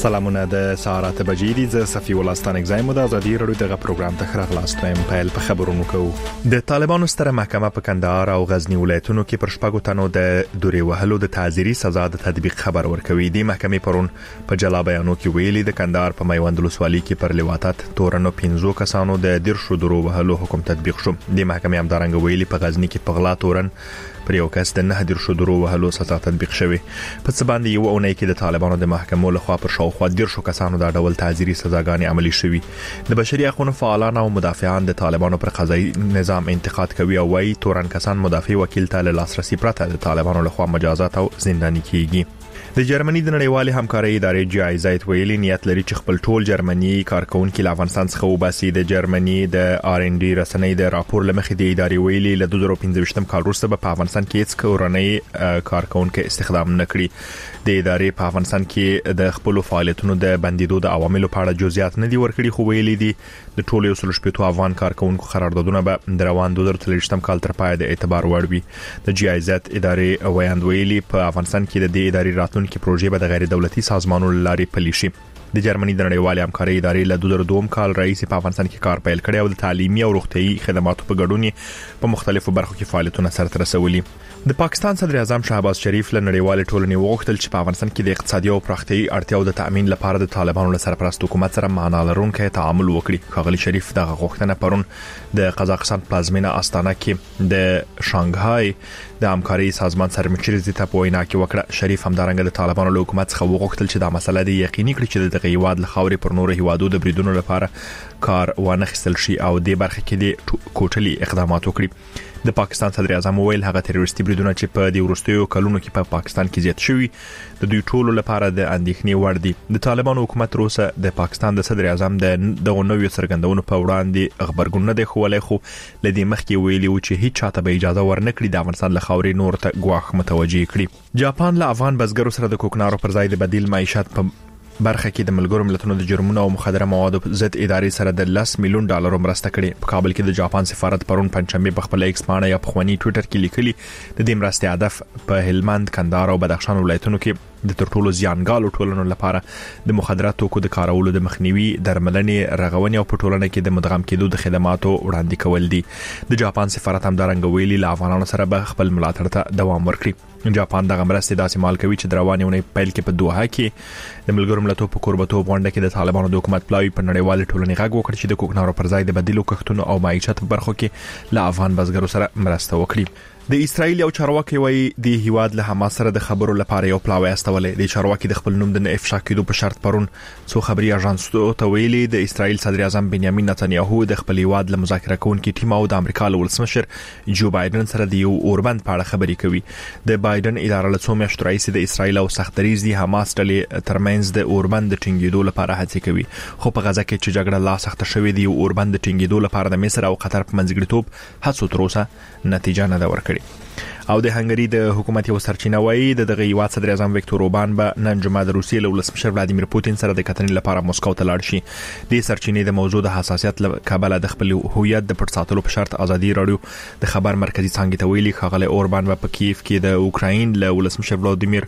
سلامونه د ساعت بجې دي ز صفي ولستان اگزایم د ازادي رادیو دغه پروګرام ته خراغلاست وایم په خبرونو کوو د طالبانو ستره محکمه په کندهار او غزنی ولایتونو کې پر شپږو تنو د دوري وهلو د تعزیري سزا د تطبیق خبر ورکوي د محکمې پرون په جلا بیانو کې ویلي د کندهار په میوند ولسوالۍ کې پر لواتت تورنو 15 کسانو د دیرشو دورو وهلو حکم تطبیق شو د محکمې همدارنګ ویلي په غزنی کې په غلا تورن پر یو کس د 9 دیرشو دورو وهلو سزا تطبیق شوی په څه باندې یو اونۍ کې د طالبانو د محکمو لخوا پر شاوخوا دیرشو کسانو د ډول تعزیري سزاګانې عملي شوي د بشري حقوقو فعالان او مدافعان د طالبانو پر قضایي نظام انتقاد کوي او وايي تورن کسان مدافع وکیل ته له لاسرسي پرته د طالبانو لخوا مجازات او زنداني کیږي د جرمني د نړیوالې همکارۍ ادارې جی آی زد ویلي نیت لري چې خپل ټول جرمني کارکونکو له افغانستان څخه وباسي د جرمني د آر ان ډي رسنۍ د راپور لمخې د ادارې ویلي له 2015 کال وروسته په افغانستان کې هیڅ کورنۍ کارکونکو استخدام نه کړي د ادارې په افغانستان کې د خپل فعالیتونو د بندیدو د عواملو په اړه جزئیات نه دي ورکړي خو ویلي دي د ټولو 180 افغان کارکونکو قراردادونه به د روان 2023 کال تر پای د اعتبار وړ وي د جی آی زد ادارې ویاند ویلي په افغانستان کې د دې ادارې راتلونکي پروژې به د غیر دولتي سازمانونو لارې پلي شي د جرمني د نړیوالې همکارۍ ادارې له 2002 کال رئیس په افغانستان کې کار پیل کړی او د تعلیمي او روغتيایي خدماتو په ګډون په مختلفو برخو کې فعالیتونه سره رسولي د پاکستان صدر اعظم شهباز شریف له نړیوالې ټولنې وغوښتل چې په افغانستان کې د اقتصادي او پراختیايي اړتیاو د تامین لپاره د طالبانو له سرپرست حکومت سره معنا لرونکي تعامل وکړي خغلی شریف دغه غوښتنه پرون د قزاقستان پلازمینه استانه کې د شانګهای د همکارۍ سازمان سرمشر ته په وینا کې وکړه شریف همدارنګه د طالبانو له حکومت څخه وغوښتل چې دا مسله د یقیني کړي چې د هیواد له خاورې پر نور هیوادو د بریدونو لپاره کار ونه خستل شي او د برخه کې د کوټلي اقدامات وکړي د پاکستان صدر اعظم ویل هغه تروریستي بریدونه چې په د ورستیو کلونو کې په پاکستان کې زیات شوي د دوی ټولو لپاره د اندېښنې وړ دي د طالبانو حکومت روسه د پاکستان د صدر اعظم د نوې سرګندونو په وړاندې خبرګون نه دی خولای خو لدی مخکې ویلي و چې هیڅ چاته به اجازه ورنکړي د افغانستان له خاورې نور ته ګواښ متوجي کړي جاپان له افغان بزګرو سره د کوکنارو پر ځای د بدیل معیشت په برخه کې د ملګرو ملتونو د جرمونو او مخدره موادو ضد ادارې سره د $10 مليون مرسته کړې په کابل کې د جاپان سفارت پرون پنځمبه په خپل ایکس باندې یا په خواني ټوئیټر کې لیکلي د دې مرستې هدف په هلمند کندهار او بدخشان ولایتونو کې د ترټولو زیانګالو ټولنو لپاره د مخدرات توکو د کارولو د مخنیوي درملنې رغونې او په ټولنه کې د مدغم کېدو د خدماتو وړاندې کول دي د جاپان سفارت همدارنګ ویلي له افغانانو سره به خپل ملاتړ ته دوام ورکړي جاپان دغه مرستې داسې مال کوي چې دروانې پیل کې په دوحه کې د ملګرو ملتونو په قربتو غونډه کې د طالبانو د حکومت پلاوی په نړیوال ټولنې غږ وکړ چې د کوکنارو پر ځای د بدیلو کښتونو او معیشت په برخو کې له افغان بزګرو سره مرسته وکړي د اسرایل یو چارواکي وایي د هیواد له حماس سره د خبرو لپاره یو پلاوی استولې د چارواکي د خپل نوم د افشا کېدو په شرط پرون څو خبري اژانس ته ویلي د اسرایل صدر اعظم بنیامین نتنیاهو د خپل هیواد له مذاکره کوونکي ټیم او د امریکا له ولسمشر جو بایدن سره د یو اوربند په اړه خبري کوي د بایدن اداره له څو میاشتو راځي د اسرایل او سختریز د حماس ډلې ترمنځ د اوربند ټینګېدو لپاره هڅې کوي خو په غزا کې چې جګړه لا سخته شوې دی اوربند ټینګېدو لپاره د مصر او قطر په منځګړیتوب هڅو تر اوسه نتیجه نه ده ورکړې او د هنګری د حکومت یو سرچینه وایي دغه هیواد صدر اعظم وکتور اوربان به نن جمعه د روسیې له ولسمشر ولادیمیر پوتین سره د کتنې لپاره مسکو ته لاړ شي د سرچینې د موضوع د حساسیت له کبله د خپل هویت د پټ ساتلو په شرط ازادي رادیو د خبر مرکزی څنګه ته ویلي خغله اوربان په کیف کې د اوکراین له ولسمشر ولادیمیر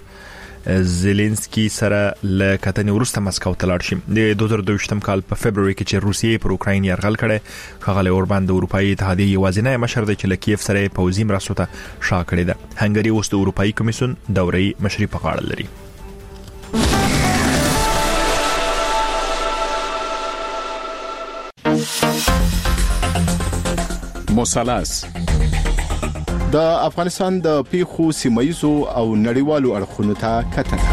زيلنسکي سره له کتنې ورسته مسکو ته لاړ شي د 2022 کال په فبرवरी کې چې روسیې پر اوکراین یرغل کړي خغله اوربان د اروپאי اتحادیې یوازینی مشر دی چې له کیف سره پوځي مرستو ته شا کړی ده هنګری اوس د اروپאי کمیسیون دوري مشري په غاړه لري مثلث د افغانستان د پیښو سیمایزو او نړیوالو اړخونو ته کتنه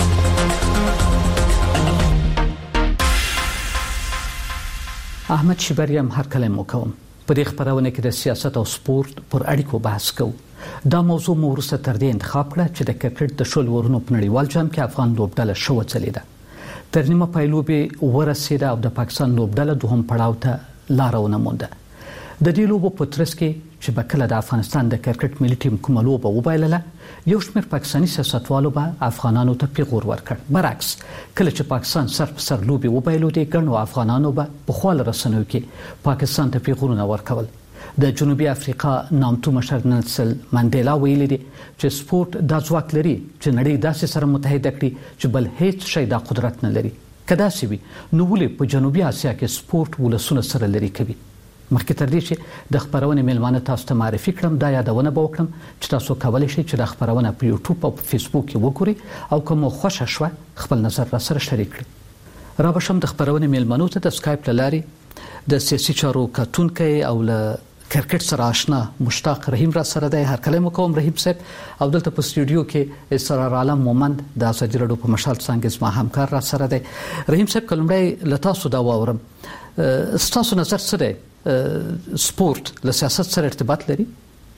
احمد شبریم هر کلمه کوم په دې خبرونه کې د سیاست او سپورت پر اړیکو بحث کوو دا موضوع مو ورسته تر دې انتخاب کړه چې د کرکټ د شول ورونو په نړیوال جام کې افغان لوبډله شو چلیده تر نیمه پایلوبي ورسېده او د پاکستان لوبډله دوهم پړاو ته لار ونمونده د دې لوبو په ترڅ کې چې بکله د افغانستان د کرکټ ملي ټیم کومه لوبه وبایلله یو شمېر پاکستاني سیاستوالو به افغانانو ته پیغور ورکړ برعکس کله چې پاکستان سر په سر لوبي وبایلو دي ګڼو افغانانو به په خپل رسنیو کې پاکستان ته پیغورونه ورکول د جنوبي افریقا نامتو مشر نیلسن منډیلا ویلي دي چې سپورت د ځواک لري چې نړۍ داسې سره متحد کړي چې بل هیڅ شی دا قدرت نه لري. کدا سی وي نو ولې په جنوبي اسیا کې سپورت ولسونه سره لري کوي. مخکې تر دې چې د خبرونې میلمانه تاسو ته معرفي کړم دا یادونه به وکړم چې تاسو کولی شئ چې د خبرونه په یوټیوب او فیسبوک کې وګورئ او کوم خوښه شوه خپل نظر را سره شریک کړئ. را بشم د خبرونې میلمنو ته د سکایپ لارې د سیاسي چارو کتونکي او له کرکټ سره آشنا مشتاق رحیم را سره دی. هر کله مو کوم رحیم صاحب او دلته په سټوډیو کې اسرار عالم مومند د ازادي رادیو په مشال څنګه زما همکار را سره دی. رحیم صاحب کلمړی لتا سو دا واورم ستاسو نظر څه دی سپورت له سیاست سره ارتباط لري؟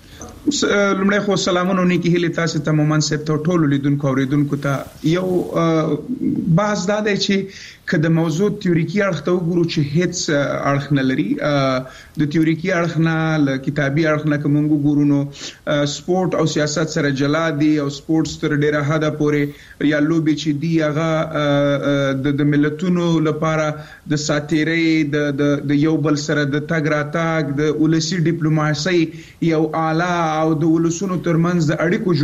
لمړی خو سلامونه نیکی هیله تاسو ته مومن صاحب ته ټول لیدونکو اوریدونکو ته یو بحث دا دی چې کله موضوع تیوریکي اړخ ته وګورو چې هیڅ اړخ نه لري د تیوریکي اړخ نه ل کتابي اړخ نه کوم وګورو نو سپورت او سیاست سره جلا دي او سپورت تر ډیره حده پورې یا لوبي چې دی هغه د ملتونو لپاره د ساتيري د یو بل سره د تګ راتګ د ولسی ډیپلوماسي یو اعلی او د ولسونو ترمنځ د اړیکو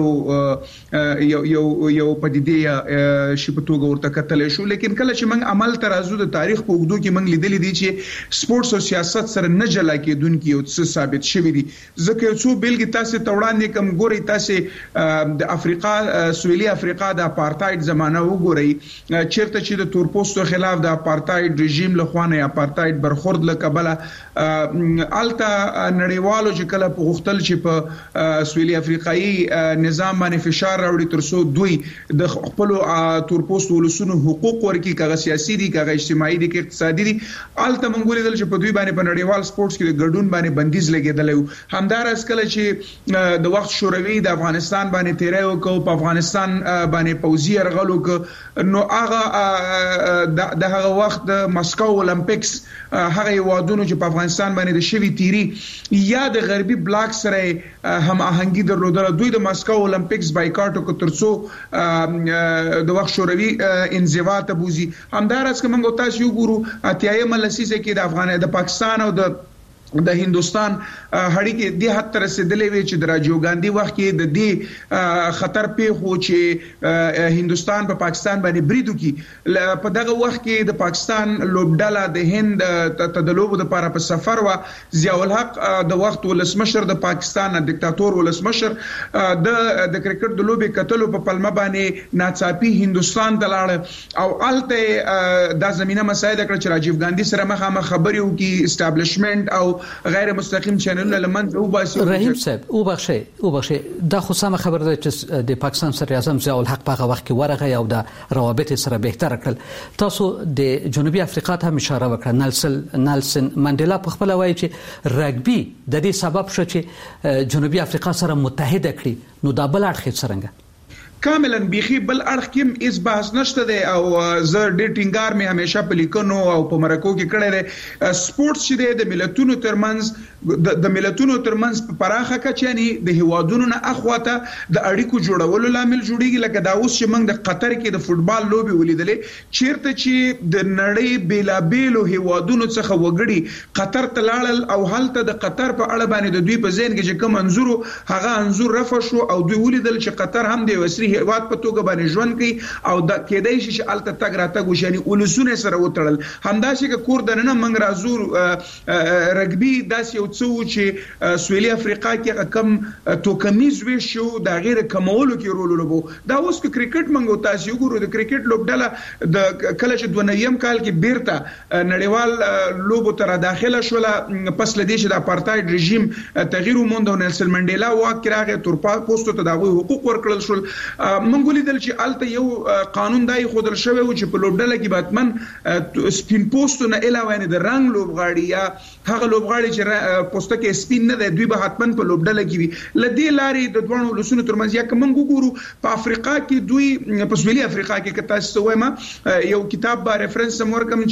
جوړولو یو پدیده شي په توګه ورته کتل شو. لیکن کله چې موږ عمل ترازو د تاریخ په اوږدو کې موږ لیدل دي چې سپورتس او سیاست سره نه جلا کېدونکي او څه ثابت شوی دي. ځکه یو څو بیلګې تاسو ته وړاندې کوم ګوري تاسو د افریقا سویلي افریقا د اپارټاید زمانہ وګورئ چیرته چې د تورپوستو خلاف د اپارټاید رژیم له خوا نه اپارټاید برخورد لکبله الته نړیوالو چې کله په غختل چې په سویلي افریقایي نظام باندې فشار راوړي ترڅو دوی د خپل تورپوستو ولسونو حقوق ورکړي کغه سیاسي دي کغه اجتماعي دي کې اقتصادي دي. الته منګولې دل چې په دوی باندې په نړیوال سپورتس کې د ګډون باندې بندیز لګیدل همدارس کله چې د وخت شوروي د افغانستان باندې تیرای وکړو په افغانستان باندې پوځي يرغل وکړ نو هغه د هغه وخت د مسکو اولمپیکس هغه وادونو چې په افغانستان باندې د شوی تیری یا د غربي بلاک سره هم آهنګي درلودل دوی د مسکو اولمپیکس بایکاټ وکړ ترڅو د وخت شوروي انزوا ته بوزي. همدارس که موږ تاسو وګورو اتیایم لسیزه کې د پاکستان او د هندستان هړیکې د حد تر رسیدلې وی چې د راجیو ګاندی وخت کې د دې خطر پیښو چې هندستان په پاکستان باندې بریدو کې په دغه وخت کې د پاکستان لوبډاله د هند تدلوب د لپاره په سفر و ضیاء الحق د وخت ولسمشر د پاکستان دیکتاتور ولسمشر د کرکټ د لوبې کتلو په پلمه باندې ناڅاپي هندستان ته لاړ او الته د زمينه مسایل کړ چې راجیو ګاندی سره مخامخ خبرې وکي اسټابلیشمنت او غیر مستقیم چینلونه لمنځه وباسي. رحیم صاحب وبخښئ دا خو سم خبر ده چې د پاکستان صدر اعظم ضیاء الحق په وخت کې ورغه او د روابط سره بهتر کړل. تاسو د جنوبي افریقا ته اشاره وکړه. نیلسن منډیلا په خپل وایي چې رګبي د دې سبب شو چې جنوبي افریقا سره متحد کړي نو دا بل اړخ څنګه کاملا بيخي بل اړخ کې اس بحث نشته دی او زه ډېر ټینګار مې همیشه په لیکنو او په مرکو کې کړی دی. سپورتس چې د ملتونو ترمنځ په پراخه کچه یعنی د هوادونو نه اخواته د اړیکو جوړولو لامل جوړیږي. لکه دا اوس چې موږ د قطر کې د فوتبال لوبي ولیدلې چیرته چې د نړۍ بیلابېلو هوادونو څخه وګړي قطر ته لاړل او هلته د قطر په اړه باندې د دوی په ذهن کې چې کوم انزور هغه انزور رفع شو او دوی ولیدل چې قطر هم د وسري هیواد په توګه باندې ژوند کوي او د کېدای شي چې الته تګ راتګ وشي یعنی ولسونه سره وتړل. همداسې که کور دننه موږ راځو رګبي داسې یو څه چې سویلي افریقا کې کم توکمیز وی شو د غیر کمولو کې رول لوبو. دا اوس کې کرکټ موږ تاسو وګورو د کرکټ لوبډله د کله چې 2009 کال کې بیرته نړیوال لوبو تر داخله شول پس لدې چې د اپارټاید رژیم تغییر وموند او نیلسن منډیلا واک راغی تورپوستو ته د حقوق ورکړل شول. منګولې دل چې الته یو قانون دای خودل شوی و چې په لوبډله کې باتمن سپین پوسټو نه علاوه نه د رنگ لوبغاړي یا هغه لوبغاړي چې پوسټه کې سپین نه دی دوی به حتمن په لوبډله کې وي. لدې لارې د دوه ولسونو ترمنځ یا کوم ګورو په افریقا کې دوی په سویلي افریقا کې کته سوما یو کتاب با ریفرنس مورکم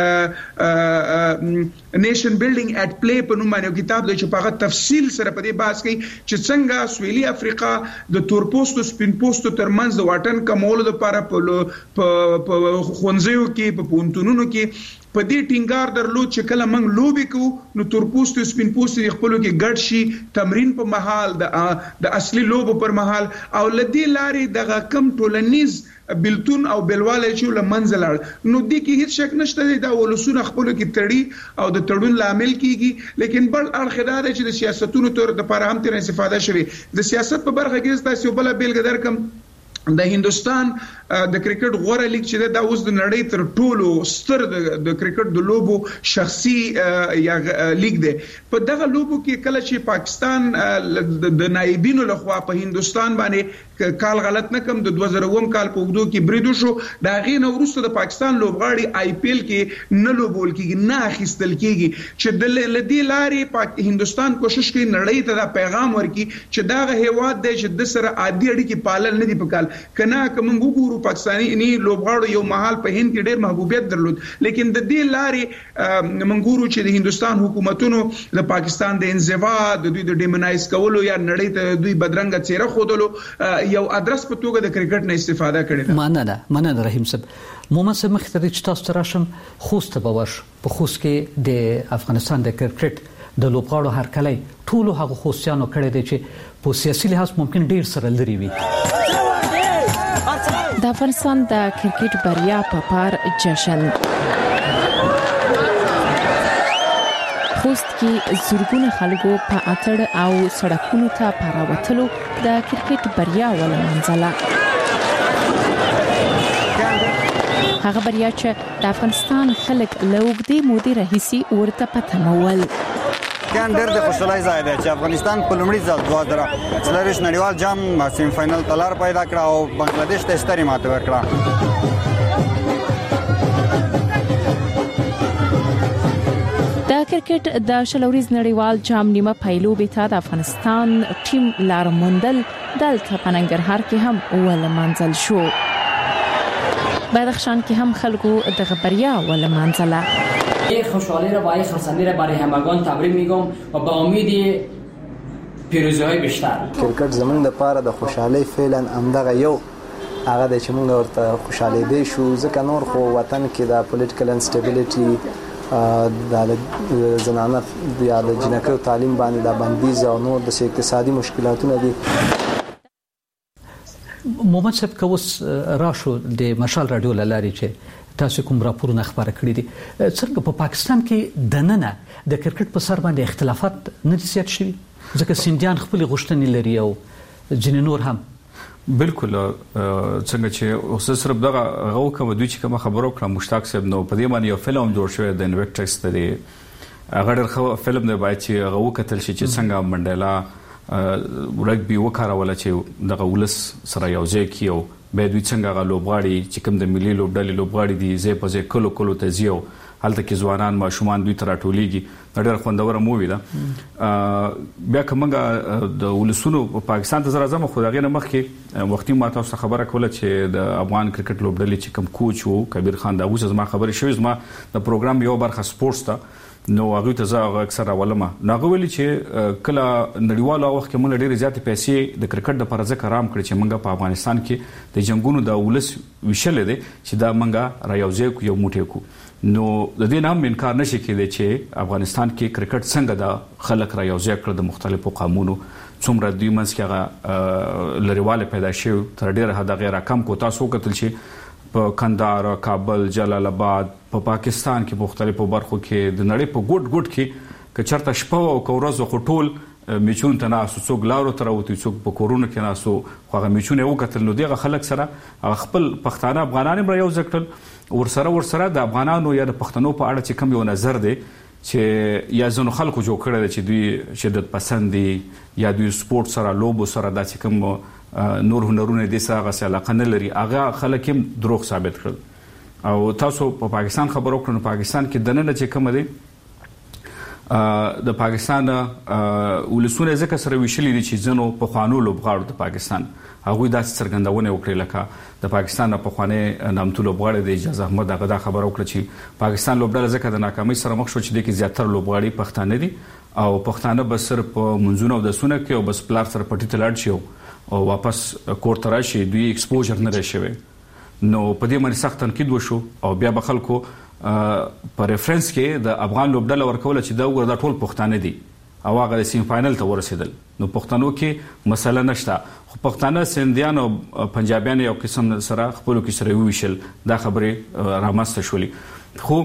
چې نیشن بیلډینګ اټ پلی په نوم باندې کتاب دی چې په هغه تفصیل سره په دې بحث کوي چې څنګه سویلي افریقا د تورپوستو سپین پوسټو ترمنځ د واټن کمولو لپاره په خونځیو کې په پونتونونو کې په دې ټینګار درلود چې کله موږ لوبي کوو نو تورپوستو سپینپوستو خپلو کې ګډ شي تمرین په محل د اصلي لوبو پر محل او لدی لارې دغه کم ټولنیز بلتون او بلواله چې لمنځل نو د کې هیڅ شک نشته دا ولسونه خپل کې تړي او د تړون لامل کیږي لیکن بل اړخ دا چې د سیاستونو تر د لپاره هم تر استفاده شوی د سیاست په برخه کې تاسو بل بیلګه درکم د هندستان د کرکټ غوړه لیګ چې دا اوس د نړۍ تر ټولو ستر د کرکټ د لوبو شخصي یا لیګ دی په دغه لوبو کې کله چې پاکستان د نایبینو لخوا په هندستان باندې کال غلط نه کم د 2009 کال په وګړو کې بریدو شو دا غینه ورسته د پاکستان لوبغاړي آی پی ایل کې نه لوبول کېږي نه اخیستل کېږي چې د لدی لارې هندستان کوشش کوي نړۍ ته دا پیغام ورکړي چې دا هیواد دی چې د سره عادي اړیکې پالل نه دي پکال کنا کوم وګورو پاکستاني لوبغاړو یو محل په هند کې ډېر محبوبیت درلود لیکن د دې لارې منګورو چې د هندستان حکومتونو د پاکستان د انزوا د دوی د ډیمونایز کولو یا نړۍ ته دوی بدرنګ چهره خودلو یو ادرس په توګه د کرکټ نه استفاده کړي مننه رحیم صاحب محمد صاحب مختري چې تاسو تراشم خوست به وش په خوست کې د افغانستان د کرکټ د لوبغاړو هرکلی ټولو هغه خوستیانو کړي دي چې په سیاسي لحاظ ممکن ډیر سره لري وي د افغانستان د کرکټ بریا په پار جشن خوست کې زورګونه خلکو په اتړ او سړکونو ته پراوتلو د کرکټ بریا ولمنځله هغه بریا چې د افغانستان خلک لوګدي مودي رئیسي ورته پته مول کان ډېر د خوشحالۍ ځای دی چې افغانستان په لومړي ځل 2023 نړیوال جام سیم فائنل تلار پیدا کړ او بنگلاديش ته ستري ماته ورکړه د کرکټ د شلوريز نړیوال جام نیمه پایلوبې ته د افغانستان ټیم لار موندل دلته په ننګرهار کې هم ولمنځل شو بدخشان کې هم خلکو د بریا ولمنځله یک خوشحالی را با یک خرسندی را برای همگان تبریک میگم و با امید پیروزی‌های بیشتر کرکټ زمونږ د پاره د خوشحالي فعلا همدغه یو هغه د چې موږ ورته خوشحالي دي شو ځکه نور خو وطن کې د پولیټیکل انسټیبিলিټي د زنانه یا د جنکو تعلیم باندې د بندیز او نور د اقتصادي مشکلاتونه دي محمد صاحب کوس راشو د مشال رادیو لاري چې تاسو کوم راپورونه خبره کړی دي څنګه په پاکستان کې د نننه د کرکټ په سر باندې اختلافات نه زیات شوي ځکه سیندیان خپل غوښتنې لري او ځینې نور هم بالکل څنګه چې اوس صرف دغه غو کوم دوی چې کوم خبرو کړم مشتاق صاحب نو په دې باندې یو فلم جوړ شوی د انویکټکس ته هغه ډېر فلم دی باید چې غو کتل شي چې څنګه منډیلا رګبي وکړول چې دغه ولس سره یو ځای کیو به دوی څنګه غلوبغاړي چې کوم د ملي لوبډلې لوبغاړي دي زه په ځکه کلو ته زیو هلته کې ځوانان ماشومان دوی تر ټولېږي ډېر خوندور مووی ده بیا کومه د ولسونو په پاکستان ته زره زمو خدای نه مخکې وختي ما تاسو خبره کوله چې د افغان کرکټ لوبډلې چې کوم کوچ وو کبیر خان دا اوس زما خبره شوې زما د پروګرام یو برخه سپورتس ته نو هغه ته زه اکثر ولما ناغه ویلي چې کله نړیوالو وخت کې مونږ ډېر زیات پیسې د کرکټ د پرځه کرام کړی چې مونږ په افغانستان کې د جنگونو د ولس وشل دي چې دا مونږه را یوځای یو موټی کو نو د دې نام انکار نشي کېدی چې افغانستان کې کرکټ څنګه د خلک را یوځای کړ د مختلفو قومونو څومره دوی منځ کې هغه لریواله پیدا شو تر ډېر حد غیر کم کو تاسو کتل شي په کندهار کابل جلال آباد په پاکستان کې مختلفو برخو کې د نړۍ په ګډ ګډ کې که چرته شپه او کورز خو ټول میچون ته ناسو څوک لارو تر اوتی څوک په کورونو کې ناسو خو هغه میچونه وکتل نو دغه خلک سره خپل پښتانه افغانان بر یو ځکل ورسره د افغانانو یا د پښتنو په اړه چې کوم یو نظر دی چې یا زنو خلکو جوړ کړل چې دوی شدت پسند دي یا دوی سپورت سره لوبو سره د چې کوم نور هنرونه د ساغه سره علاقه نه لري هغه خلک هم دروغ ثابت کړل او تاسو په پاکستان خبرو کړو پاکستان کې دنه چې کوم دي د پاکستان ولسونه ځکه سره ویشلې دي چې زنو په خوانو لوبغاړو د پاکستان هغه د څرګندونه وکړي لکه د پاکستان په خوانه نامتو لوبغاړي د اجازه احمد هغه د خبرو کړ چې پاکستان لوبډله ځکه د ناکامۍ سره مخ شو چې د کې زیاتره لوبغاړي پښتانه دي او پښتانه بس صرف منځونه او د سونه کې او بس پلار سره پټی تلاړ شي او واپس کور ته راشي دوی ایکسپوژر نه راشي نو په دې باندې سخت تنقید وشو او بیا به خلکو په ریفرنس کې د افغان لوبډله ورکول چې دا وګړه ټول پښتانه دي او هغه د سیمی فائنل ته ورسېدل. نو پښتنو کې مسله نشته، خو پښتانه سندیان او پنجابیان یو قسم سره خپلو کې سره وویشل، دا خبرې رامنځته شولې. خو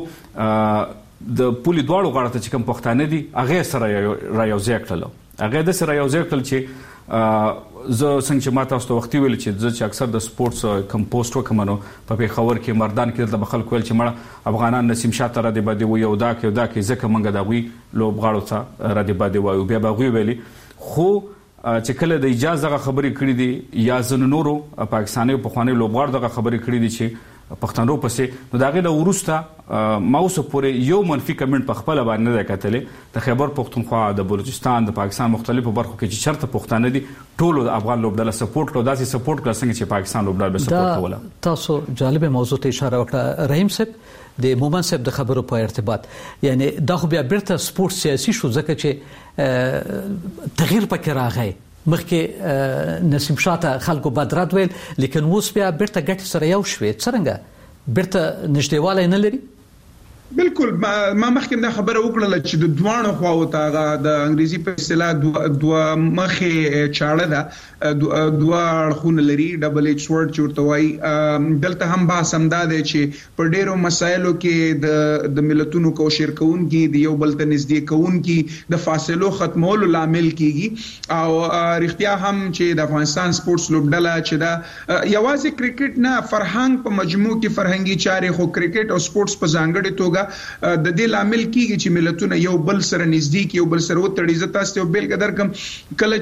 د پولې دواړو غاړو ته چې کوم پښتانه دي هغې سره را یوځای کړل، هغې داسې را یوځای کړل چې زه څنګه چې ما تاسو ته وختي ویل چې زه چې اکثر د سپورټس کم پوسټ وکم نو په پېښور کې مردان کې دلته به خلکو ویل چې مړه افغانان نسیم شاه ته را دې باندې وایي او دا کې ځکه موږ د هغوی لوبغاړو ته را دې باندې وایو. بیا به هغوی ویلي، خو چې کله د اجازه دغه خبرې کړي دي یا ځینو نورو پاکستاني پخواني لوبغاړو دغه خبرې کړي دي چې پښتنو پسې، نو د هغې نه وروسته ما اوسه پورې یو منفي کمنټ په خپله باندې نه دی کتلی. د خیبر پښتونخوا، د بلوچستان، د پاکستان مختلفو برخو کې چې چېرته پښتانه دي ټولو د افغان لوبډله سپورټ کړو، داسې سپورټ کړه څنګه چې پاکستان لوبډله به سپورټ کوله. تاسو جالبه موضوع ته اشاره وکړه رحیم صاحب، د مومن صاحب د خبرو په ارتباط، یعنی دا خو بیا بیرته سپورټ سیاسي شو ځکه چې تغییر پکې راغی. مخکې نسیم شاه ته خلکو بدرد ویل، لیکن اوس بیا بیرته ګټې سره یو شوې. څرنګه بیرته نږدېوالی نه لري؟ بالکل ما مخکې دا خبره وکړله چې د دوانو خواو ته د انګریزي په اصطلاح دوه مخې چاړه ده، دوه اړخونه لري، ډبل ایچ سورډ چې ورته وایي. دلته هم بحث همدا دی چې په ډیرو مسایلو کې د ملتونو کوشیر کوونکي د یو بل ته نږدې کوونکي د فاصلو ختمولو لامل کیږي. او رښتیا هم چې د افغانستان سپورټس لوبډله چې دا یوازې کرکټ نه، فرهنګ په مجموع کې فرهنګي چارې، خو کرکټ او سپورټس په ځانګړې توګه د دې لامل کیږي چې ملتونه یو بل سره نږدې کی، یو بل سره وتړي. زه تاسو ته بیلګه درکم، کله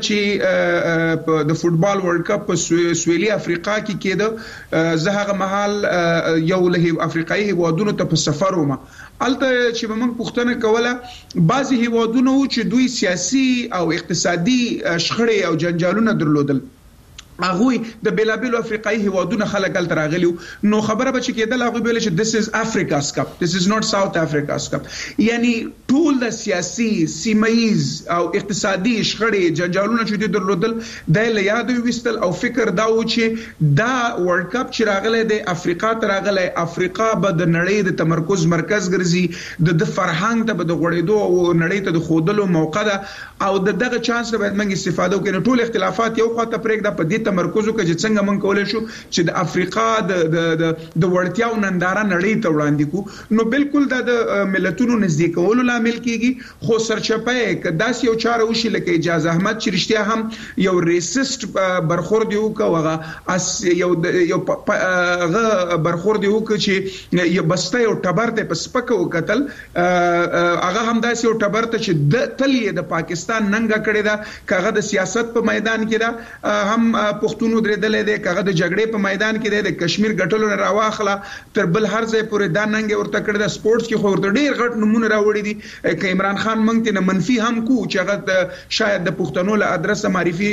چې د فوتبال ورلد کپ په سویلي افریقا کې کېده، زه هغه مهال یو له افریقایي هیوادونو ته په سفر وم. الته چې موږ پوښتنه کوله، بعضی هیوادونو چې دوی سیاسي او اقتصادي شخړې او جنجالونه درلودل، هغوی د بیلابیلو افریقایي هیوادونو خلک هلته راغلي وو، نو خبره به چې کېدله هغوی به ویل چې this is Africa's cup, this is not South Africa's cup. یعنی ټول د سیاسي، سیمهیز او اقتصادي شخړې جنجالونه چې دوی درلودل دا یې له یاده ویستل، او فکر دا و چې دا ورلد کپ چې راغلی دی افریقا ته راغلی، افریقا به د نړۍ د تمرکز مرکز ګرځي، د فرهنګ ته به د غوړېدو او نړۍ ته د ښودلو موقع ده، او د دغه چانس نه باید موږ استفاده وکړو. ټول اختلافات یو خواته پرېږده، په دې تمرکز وکړو چې څنګه موږ کولی شو چې د افریقا د وړتیاو ننداره نړۍ ته وړاندې کړو. نو بالکل دا د ملتونو نږدې کولو لامل کیږي، خو سرچپه یې که داسې یو چاره وشي لکه اجاز احمد چې رښتیا هم یو ریسسټ برخورد یې وکړو، یو برخورد یې وکړو چې یو بسته یو ټبر ته په سپکه وکتل، هغه هم داسې یو ټبر ته چې تل یې د پاکستان ننګه کړې ده، که هغه د سیاست په میدان کې ده، هم پښتون درېدلې ده، کغه د جګړې په میدان کې ده، د کشمیر ګټلو نه راواخله تر بل هر ځای پورې دا ننګ ورته کړی د سپورټس کې، خو ورته ډېر غټ نمونه راوړي دي. که عمران خان موږ ته منفي هم کو چې هغه شاید د پښتنو له ادرسه معرفي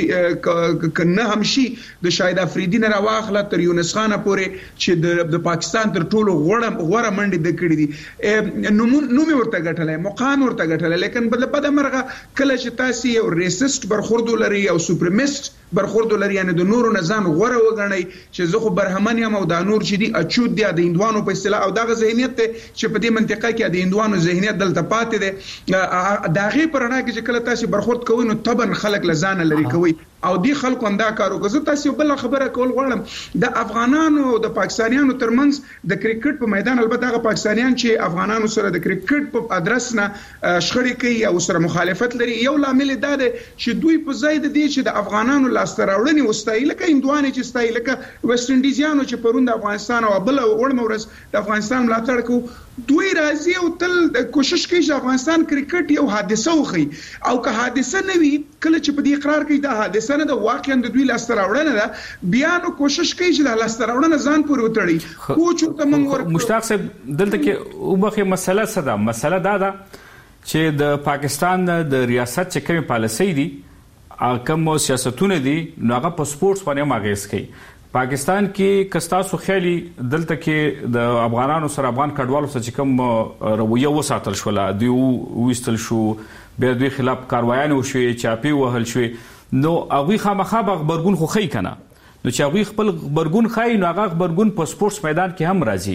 کنه هم شي، د شاهد افریدي نه راواخله تر یونس خان پورې چې د پاکستان تر ټولو غوړه منډې د کړې دي، نوم ورته ګټلای، مقام ورته ګټلای. لیکن بد مرغه کله چې تاسو یو ریسسټ برخورد لري او سوپریمیست برخورد لري، یعنی د نورو نزان غوړه وګڼي چې زه خو برهمن یم او دا نور چې دي اچود دي د هندوانو په اصطلاح، او دغه ذهنیت ته چې په دې منطقه کې د هندوانو ذهنیت دلته پاتې دی، دا غي پرنا کې چې کله تاسو برخورد کوئ نو طبعا خلک لزان لري کوي، او دی خلکو هم دا کار وکړي. زه تاسو بل خبره کول غواړم، د افغانانو او د پاکستانیانو ترمنځ د کرکټ په میدان، البته هغه پاکستانیان چې افغانانو سره د کرکټ په ادرس نه شخړې کوي او سره مخالفت لري، یو لامل دا دی چې دوی په ځای د دې چې د افغانانو لاسته راوړنې وستایي، لکه هندوانې چې ستایي، لکه ویسټ انډیزیانو چې پرون د افغانستان او بل وړمه ورځ د افغانستان ملاتړ کوي، دوی راځي او تل کوشش کوي چې افغانستان کرکټ یو حادثه وخی، او که حادثه نه وي کله چې په دې اقرار کوي دا حادثه نه ده، واقعا د دوی لاسته راوړنه ده، بیا نو کوشش کوي چې د لاسته راوړنه ځان پورې وتړي. کوچ ته موږ ورکو مشتاق صاحب دلته کې وبخې مسله څه ده؟ مسله دا ده چې د پاکستان د ریاست چې کومه پالیسي دي، کوم سیاستونه دي، نو هغه په سپورټس باندې هم اغیز کوي. پاکستان کې کستاسو خیالي دلته کې د افغانانو سره افغان کډوالو سره چې کوم رویه وساتل شوله، دوی وستل شو، بیا دوی خلاف کاروایان وشوې، چاپی وهل شوې، نو هغوی خامخا به غبرګون خو ښیي که نه، نو چې هغوی خپل غبرګون ښایي نو هغه غبرګون په سپورټس میدان کې هم راځي.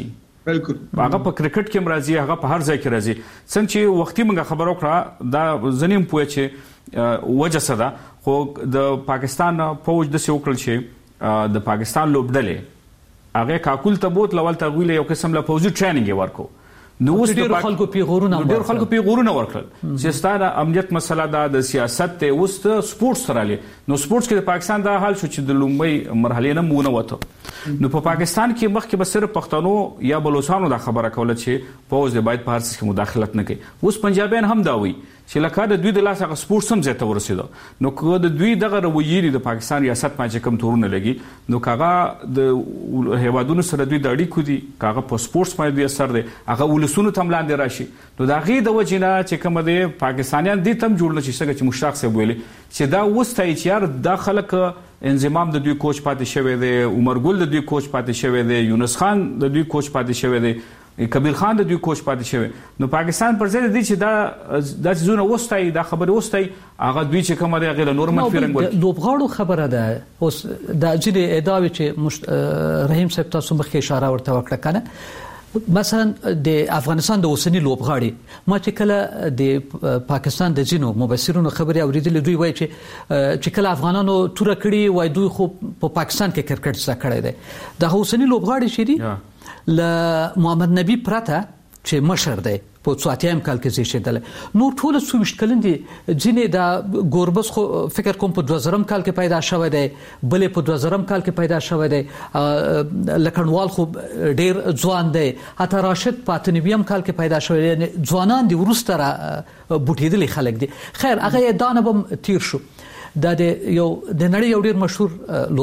بالکل هغه په کرکټ کې مرضی هغه په هر ځای کې راځي څنګه چې وختي موږ خبرو کړه دا زنیم پوه چې وجه صدا خو د پاکستان فوج د سیوکل چې د پاکستان لوبډلې هغه کاکول ته بوت لول تغویل یو قسم له فوجي ټریننګ ورکو نو اوس ډېر خلکو پیغورونه ورکړل چې ستاره امنیت مسله د سیاست ته اوس ته سپورتس تراله نو سپورتس کې د پاکستان دا حال شو چې د لومړی مرحله نه مونږ وته نو په پاکستان کې مخکې به صرف پښتنو یا بلوچستانو دا خبره کوله چې فوج د باید په هر څه کې مداخلت نه کوي اوس پنجابیان هم دا وایي چې لکه د دوی د لاس هغه سپورتس هم ځای ته ورسېدو نو که د دوی دغه رویې د پاکستان ریاست باندې کم تورونه لګي نو کاغه د هیوادونو سره دوی د اړیکو دي کاغه په سپورتس باندې دوی اثر دی هغه ولسونو ته ملاندې راشي نو دا غي د وجنه چې کوم دي پاکستانیان دي تم جوړ نشي څنګه چې مشتاق صاحب ویلي چې دا وستای چې یار د خلک انضمام د دوی کوچ پاتې شوی دی عمر ګل د دوی کوچ پاتې شوی دی یونس خان د دوی کوچ پاتې شوی دی کبیر خان د دوی کوچ پاتې شوی نو پاکستان پر ځای دی چې دا زونه وستای دا خبره وستای هغه دوی چې کوم دی هغه نورمال فیلنګ ورته لوبغاړو خبره ده اوس د ځینې ادعاوې چې رحیم صاحب تاسو مخکې اشاره ورته وکړه کنه مثلا د افغانستان د اوسنی لوبغاړي ما چې کله د پاکستان د ځینو مبصرونو خبري اوریدلې دوی وایي چې کله افغانانو توره کړی وای دوی خو په پاکستان کې کرکټ زده کړی دی د اوسنی لوبغاړي شری ل محمد نبی پرته چې مشر دی په 30م کال کې زیږیدل نو ټول 24 کلن دي ځینې د ګوربس خو فکر کوم په 2000م کال کې پیدا شوی دی بلې په 2000م کال کې پیدا شوی دی لکړنوال خو ډیر ځوان دی حتی راشد په 98م کال کې پیدا شوی دی ځوانان دي ورسته بوټیدل خلک دي خیر هغه دانه بم تیر شو د یو د نړۍ یو ډیر مشهور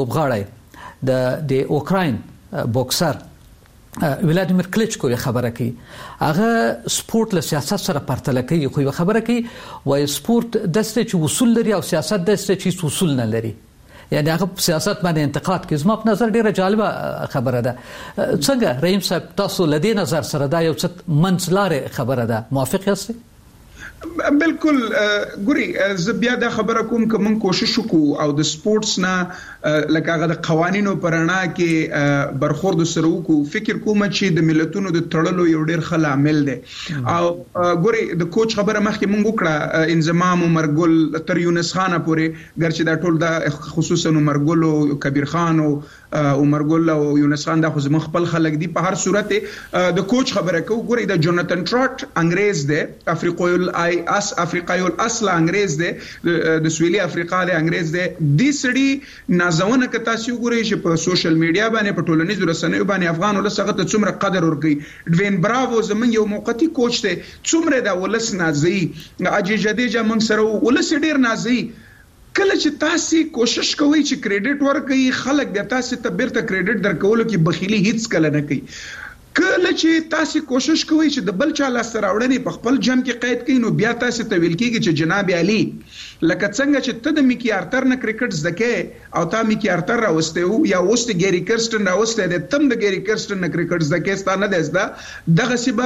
لوبغاړی د اوکراین بوکسر ولادیمیر کلیچکو خبره کوي هغه سپورت له سیاست سره پرتله کوي خو خبره کوي وای سپورت دسته چې اصول لري او سیاست دسته چې اصول نه لري یعنی هغه سیاست باندې انتقاد کوي زما په نظر ډیره جالبه خبره ده څنګه رحیم صاحب تاسو لدی نظر سره دا یو څه منځلاره خبره ده موافق یاست بالکل ګوري زه بیا دا خبره کوم چې موږ کوشش وکړو او د سپورتس نه لکه هغه د قوانینو پرانا کې برخورد سره وکړو فکر کوم چې د ملتونو د تړلو یو ډیر ښه عامل دی او ګوري د کوچ خبره مخکې موږ وکړه انضمام عمر ګل تر یونس خان پورې ګرچې دا ټول د خصوصا عمر ګل او کبیر خان او عمر ګل او یونس خان د خو خپل خلک دي په هر صورت د کوچ خبره کوي ګوري د جوناتن ټراټ انګريز دی افریقایي الاصل انګريز دی د سویلي افریقا د انګريز دی د سړي نازونه ک تاسو ګورئ چې په سوشل میډیا باندې په ټولنیزو رسنیو باندې افغان ولسغه ته څومره قدر ورکړي ډوین براوو زمون یو موقتی کوچ دی څومره د ولس نازي اجي جديجه من سره ولس ډیر نازي کله چې تاسو کوشش کوئ چې کریډټ ورکړئ خلک د تاسو ته بیرته کریډټ درکولو کې بخیلی هیڅ کله نه کوي کله چې تاسو کوشش کوئ چې د بل چا لاس راوړنې په خپل جام کې قید کړئ نو بیا تاسو ته ویل کېږي چې جناب علي لکه څنګه چې ته د میکی ارتر نه کرکټ زده او تا میکی ارتر راوسته یا وسته ګيري کرستن راوسته د تم د ګيري کرستن نه کرکټ زده ستانه دزدا دغه سبا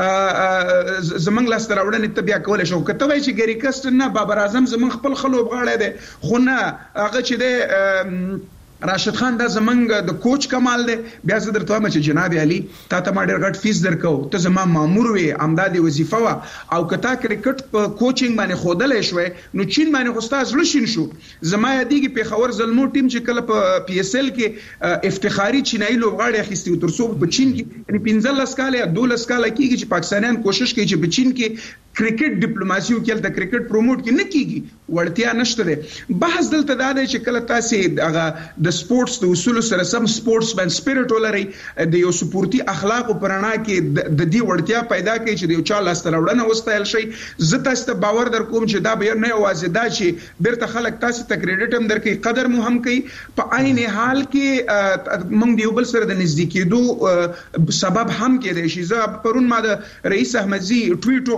زمنګ لاس راوړنې ته بیا کول شو کته وای چې ګيري کرستن نه بابر اعظم زمنګ خپل خلوب غاړه ده خو نه هغه چې د راشد خان دا زمنګ د کوچ کمال دی بیا زه درته وایم چې جناب علي تا ته ما ډېر غټ فیس درکو ته زما مامور وې امدادي وظیفه وا او کتا کرکټ په کوچینګ باندې خودلې شوې نو چین باندې خو استاد لشین شو زما یادېږي په خبر زلمو ټیم چې کله په پی اس ال کې افتخاري چینایي لوبغاړي اخیستي تر څو په چین کې یعنی 15 کال یا 12 کال کېږي چې پاکستانیان کوشش کوي چې په چین کې کرکټ ډیپلوماسي او کله د کرکټ پروموټ کې نه کیږي ورتیا نشته ده بحث دلته دا دی چې کله تاسو هغه د سپورتس د اصول سره سم سپورتس من سپیرټ ولري د یو سپورتي اخلاق او پرانا کې د دې ورتیا پیدا کوي چې د یو چا لاس تراوړنه وستایل شي زه تاسو ته باور در کوم چې دا به نه اوازه دا چې بیرته خلک تاسو ته کریډټ هم درکې قدر مو هم کوي په عین حال کې موږ دیو بل سره د نزدیکېدو سبب هم کې دی چې زه پرون ما د رئیس احمدزي ټویټ غالبا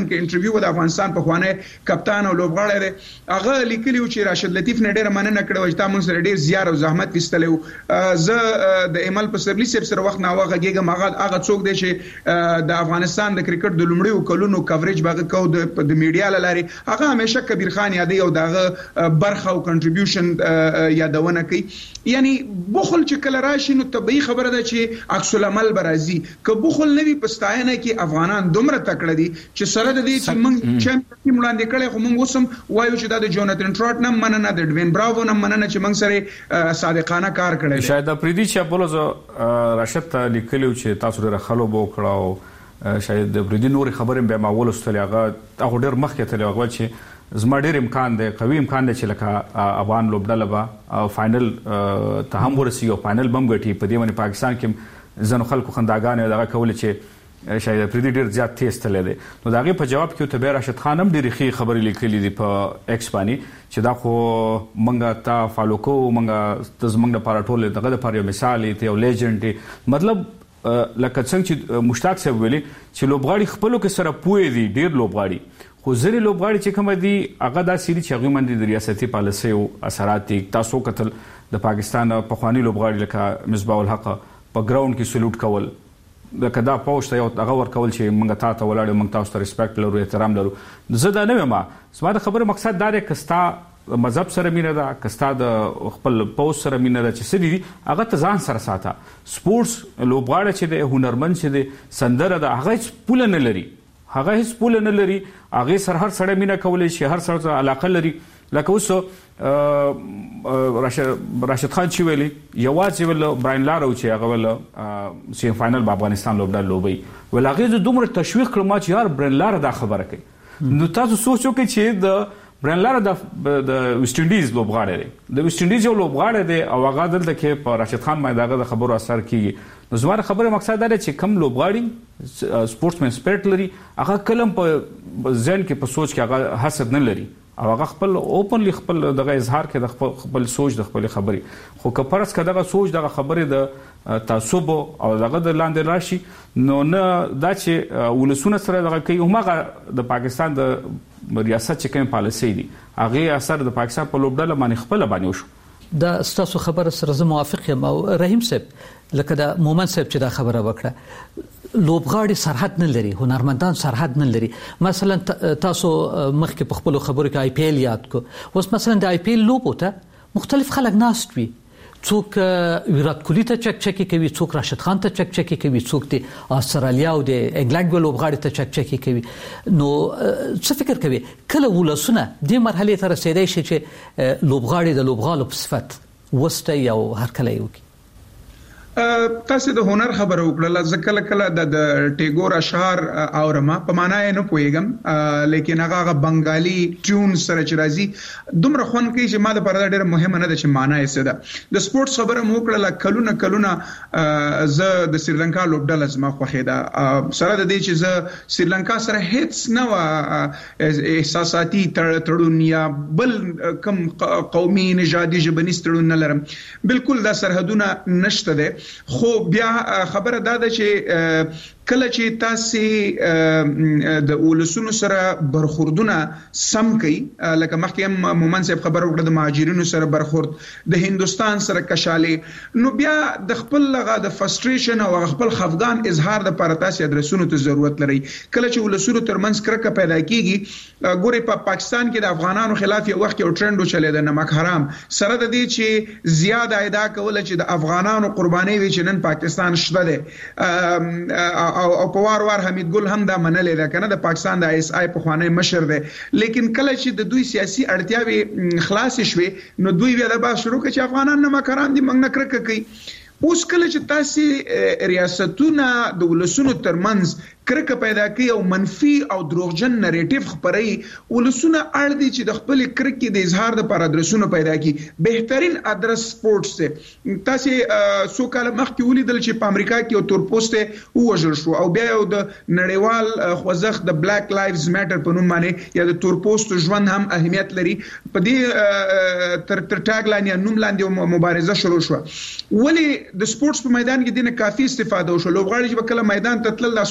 کې انټرویو د افغانستان په خوانه کپتان او لوبغاړی دی هغه لیکلی و چې راشد لطیف نه ډیره مننه کړو چې تاسو سره ډیر زیار او زحمت وستلو زه د ایمل پسرلی سره وخت نه واغږم هغه څوک دی چې د افغانستان د کرکټ د لومړیو کلونو کوریج باغ کو د میډیا لاري هغه همیشه کبیر خان یادي او دغه برخه او کنټریبیوشن یادونه کوي یعنی بخل چې کله راشي نو طبيعي خبره ده چې عکس العمل برازي که بخل نوي پستاینه کې افغانان دومره تکړه دي چې سره د دې چې موږ چمپیون وړاندې کړي خو موږ اوسم وایو چې د جوناتن ټراټ نه مننه د ډوین براوو نه مننه چې موږ سره صادقانه کار کړی شاید پریدي چې بولز راشد لیکلو چې تاسو سره خلو بو کړو شاید د پریدي نور خبرې به ما ولستل هغه ډېر مخکې تل هغه چې زما ډېر امکان دی قوي امکان دی چې لکه افغان لوبډله به فائنل ته هم ورسي او فائنل بم غټي په دې باندې پاکستان کې ځنو خلکو خنداګانې دغه کول چې شاید پریدي ډېر زیات تیز تل دی نو داغه په جواب کې ته به راشد خان هم ډېری خي خبرې لیکلې دي په ایکس باندې چې دا خو منګه تا فالو کو منګه د زمنګ لپاره ټول دغه لپاره یو مثال دی یو لیجنډ مطلب لکه څنګه چې مشتاق صاحب ویلي چې لوبغاړي خپلو کې سره پوي دي ډېر لوبغاړي خو ځینې لوبغاړي چې کوم دي هغه دا سړي چې هغه باندې د ریاستي پالیسۍ او اثرات دي تاسو کتل د پاکستان په خواني لوبغاړي لکه مصباح الحق په ګراوند کې سلوټ کول لکه دا پوښتنه یو هغه ور کول چې موږ تاسو ولاړ موږ تاسو ته ریسپیکټ لرو احترام لرو زه دا نه ما سمه خبره مقصد دا دی کستا مذهب سره مینه ده کستا د خپل پوس سره مینه ده چې سړي دي هغه ته ځان سره ساته سپورتس لوبغاړي چې د هنرمند چې د سندره ده هغه پوله نه لري هغه هیڅ پول نه لري هغه سره هر سړی مینه کولای شي هر سړی علاقه لري لکه اوس راشد خان چې ویلي یوازې ول براین لارو چې هغه ول سیم فائنل په افغانستان لوبډال لوبي ول هغه دومره تشویق کړم چې یار براین لار دا خبره کوي نو تاسو سوچو کې چې د براین لار د ویسټ انډیز لوبغاړی دی د ویسټ انډیز یو لوبغاړی دی او هغه دلته کې په راشد خان باندې دغه خبرو اثر کیږي نو زما خبره مقصد دا دی چې کم لوبغاړي سپورټسمن سپیرټ لري هغه کلم په ذهن کې په سوچ کې هغه حسد نه لري او هغه خپل اوپنلی خپل دغه اظهار کې د خپل سوچ د خپل خبرې خو که پرس کداغه سوچ دغه خبرې د تعصب او دغه د لاندې راشي نو نه دا چې ولسونه سره دغه کوي همغه د پاکستان د ریاست چې کوم پالیسي دي هغه اثر د پاکستان په لوبډله باندې خپل باندې وشو دا ستاسو خبره سره زه موافق یم او رحیم صاحب لکه دا مومن صاحب چې دا خبره وکړه لوبغاړي سرحد نه لري هنرمندان سرحد نه لري مثلا تاسو مخکې په خپل خبرو کې آی پی ایل یاد کو اوس مثلا د آی پی ایل لوبو ته مختلف خلک ناست وي څوک ویرات کوهلی ته چک چکی کوي څوک راشد خان ته چک چکی کوي څوک د استرالیا او د انګلند لوبغاړي ته چک چکی کوي نو څه فکر کوي کله ولسونه د مرحله ته رسیدای شي چې لوبغاړي د لوبغالو په صفت وسته یو هر کله یو تاسو د هنر خبره وکړه ځکه کله د ټیګور اشعار اورما په معنا یې نه پوهیږم لیکن هغه بنگالي ټیون سره چې راځي دومره خون کوي چې ما د پرده ډیره مهمه نه ده چې معنا یې څه ده د سپورت خبره مو وکړه کلونه زه د سریلانکا لوبډله زما خوښه ده سره د دې چې زه سریلانکا سره هیڅ نه احساساتي تړون یا بل کم قومي نژادي ژبني تړون نه لرم بالکل دا سرحدونه نشته ده خو بیا خبره دا ده چې کله چې تاسو د ولسونو سره برخوردونه سم کوي لکه مخکې مومن صاحب خبر وکړه د مهاجرینو سره برخورد د هندستان سره کشاله نو بیا د خپل لغه د فرستریشن او خپل خفقان اظهار د لپاره تاسو ادرسونو ته ضرورت لري کله چې ولسونو ترمنځ کرکه پیدا کیږي ګوري په پاکستان کې د افغانانو خلاف یو وخت یو ټرند چلی د نمک حرام سره د دې چې زیاده ادا کول چې د افغانانو قرباني وي چې نن پاکستان شته ده او په وار حمید ګل هم دا منلې ده کنه د پاکستان د اس آی په خوانه مشر ده لیکن کله چې د دوی سیاسي اړتیاوي خلاص شوي نو دوی بیا د با شروع کړي چې افغانان نه مکران دي موږ نه کرکه کوي اوس کله چې تاسو ریاستونه د ولسونو ترمنځ کرکه پیدا کوي او منفي او دروغجن نریټیو خبري ولسونه اړ دي چې د خپل کرکې د اظهار د پر ادرسونو پیدا کوي بهترین ادرس سپورتس ته تاسو سو کال مخکې ولیدل چې په امریکا کې یو تورپوسټ وژل شو او بیا یو د نړیوال خوځښت د بلیک لایفز میټر په نوم باندې یا د تورپوسټ ژوند هم اهمیت لري په دې تر ټاګ لاین یا نوم لاندې مبارزه شروع شو ولی د سپورتس په میدان کې دینه کافي استفاده وشو لوبغاړي چې کله میدان ته تلل د سلوګان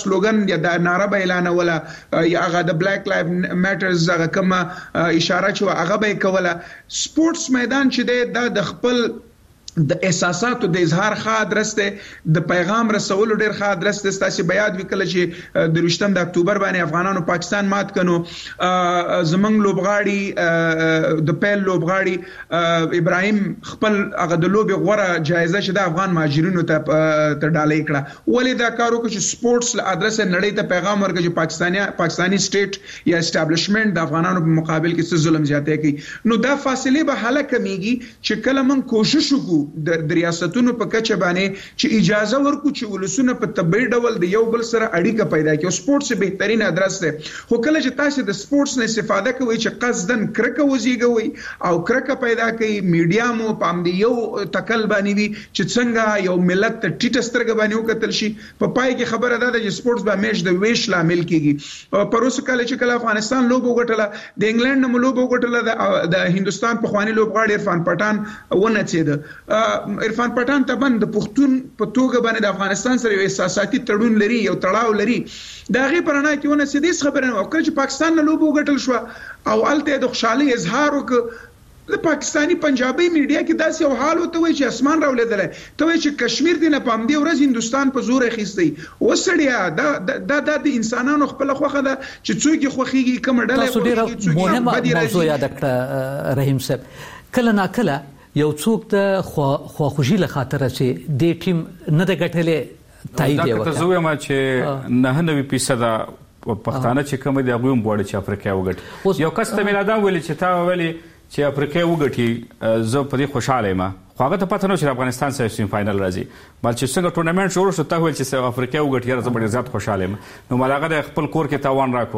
څرګند یا د ناره به اعلان ولا یا هغه د بلیک لایف میټرز هغه کومه اشاره چې هغه به کوله. سپورتس میدان چې د خپل د احساساتو د اظهار ښه درسته د پیغام رسولو ډیر ښه درسته. تاسو بیاد وکړه چې د 28 د اکتوبر باندې افغانانو پاکستان مات کړو. زمنګ لوبغاړي د پیل لوبغاړي ابراهیم خپل هغه د لوبي غوړه جایزه چې د افغان مهاجرینو ته ډالۍ کړه. ولې دا کارو چې سپورتس له ادرس نړۍ ته پیغام ورکړي چې پاکستانی سټیټ یا اسټابلیشمنت د افغانانو په مقابل کې څه ظلم زیاته کوي. نو دا فاصله به حل کمیږي چې کله من کوشش وکړو د ریاستونو په کچه باندې چې اجازه ورکو چې ولسونه په طبيعي ډول د یو بل سره اړیکه پیدا کړي. سپورتس بهترین ادرس ده. خو کله چې تاسو د سپورتس نه استفاده کوئ چې قصدن کرکه وزيږوي او کرکه پیدا کوي، میډیا مو پام دی یو تکل باندې وي چې څنګه یو ملت ته ټیټ سترګ باندې وکتل شي. په پای کې خبره ده چې سپورتس به همیش د ویش لامل کیږي. پروسه کله چې کله افغانستان لوبو غټله د انګلند نو لوبو غټله د هندستان په خواني لوبغاړي عرفان پټان ونه چید. عرفان پټان تبن د پښتون په توګه باندې د افغانستان سره یو احساساتي تړون لري، یو تړاو لري. دا غي پرانه کې ونه سیدیس خبره نه وکړي چې پاکستان نه لوبو غټل شو او الته د خوشحالي اظهار وکړ. د پاکستانی پنجابي میډیا کې داسې یو حال وته وي چې اسمان راولېدل ته وي چې کشمیر دی نه پام دی ورځ هندستان په زور اخیستی. وسړیا د انسانانو خپل خوخه ده چې څوک خوخيږي کوم ډله. تاسو ډیره مهمه موضوع یاد کړه رحیم صاحب. کله نا کله یو څوک د خواخوږي له خاطر چې د ټیم نه د ګټلې تایید وکړي. دا زه وایم چې 99% پښتانه چې کوم دی هغه هم وړي چې افریقا وګټي. یو کس ته میلادان ویل چې تا ویلي چې افریقا وګټي زه په دې خوشاله یم. خو هغه ته پته نه چې افغانستان سره سیم فائنل راځي. بل چې څنګه ټورنمنت شروع شو ته ویل چې افریقا وګټي زه ډېر زیات خوشاله یم. نو ملاغه د خپل کور کې تاوان راکو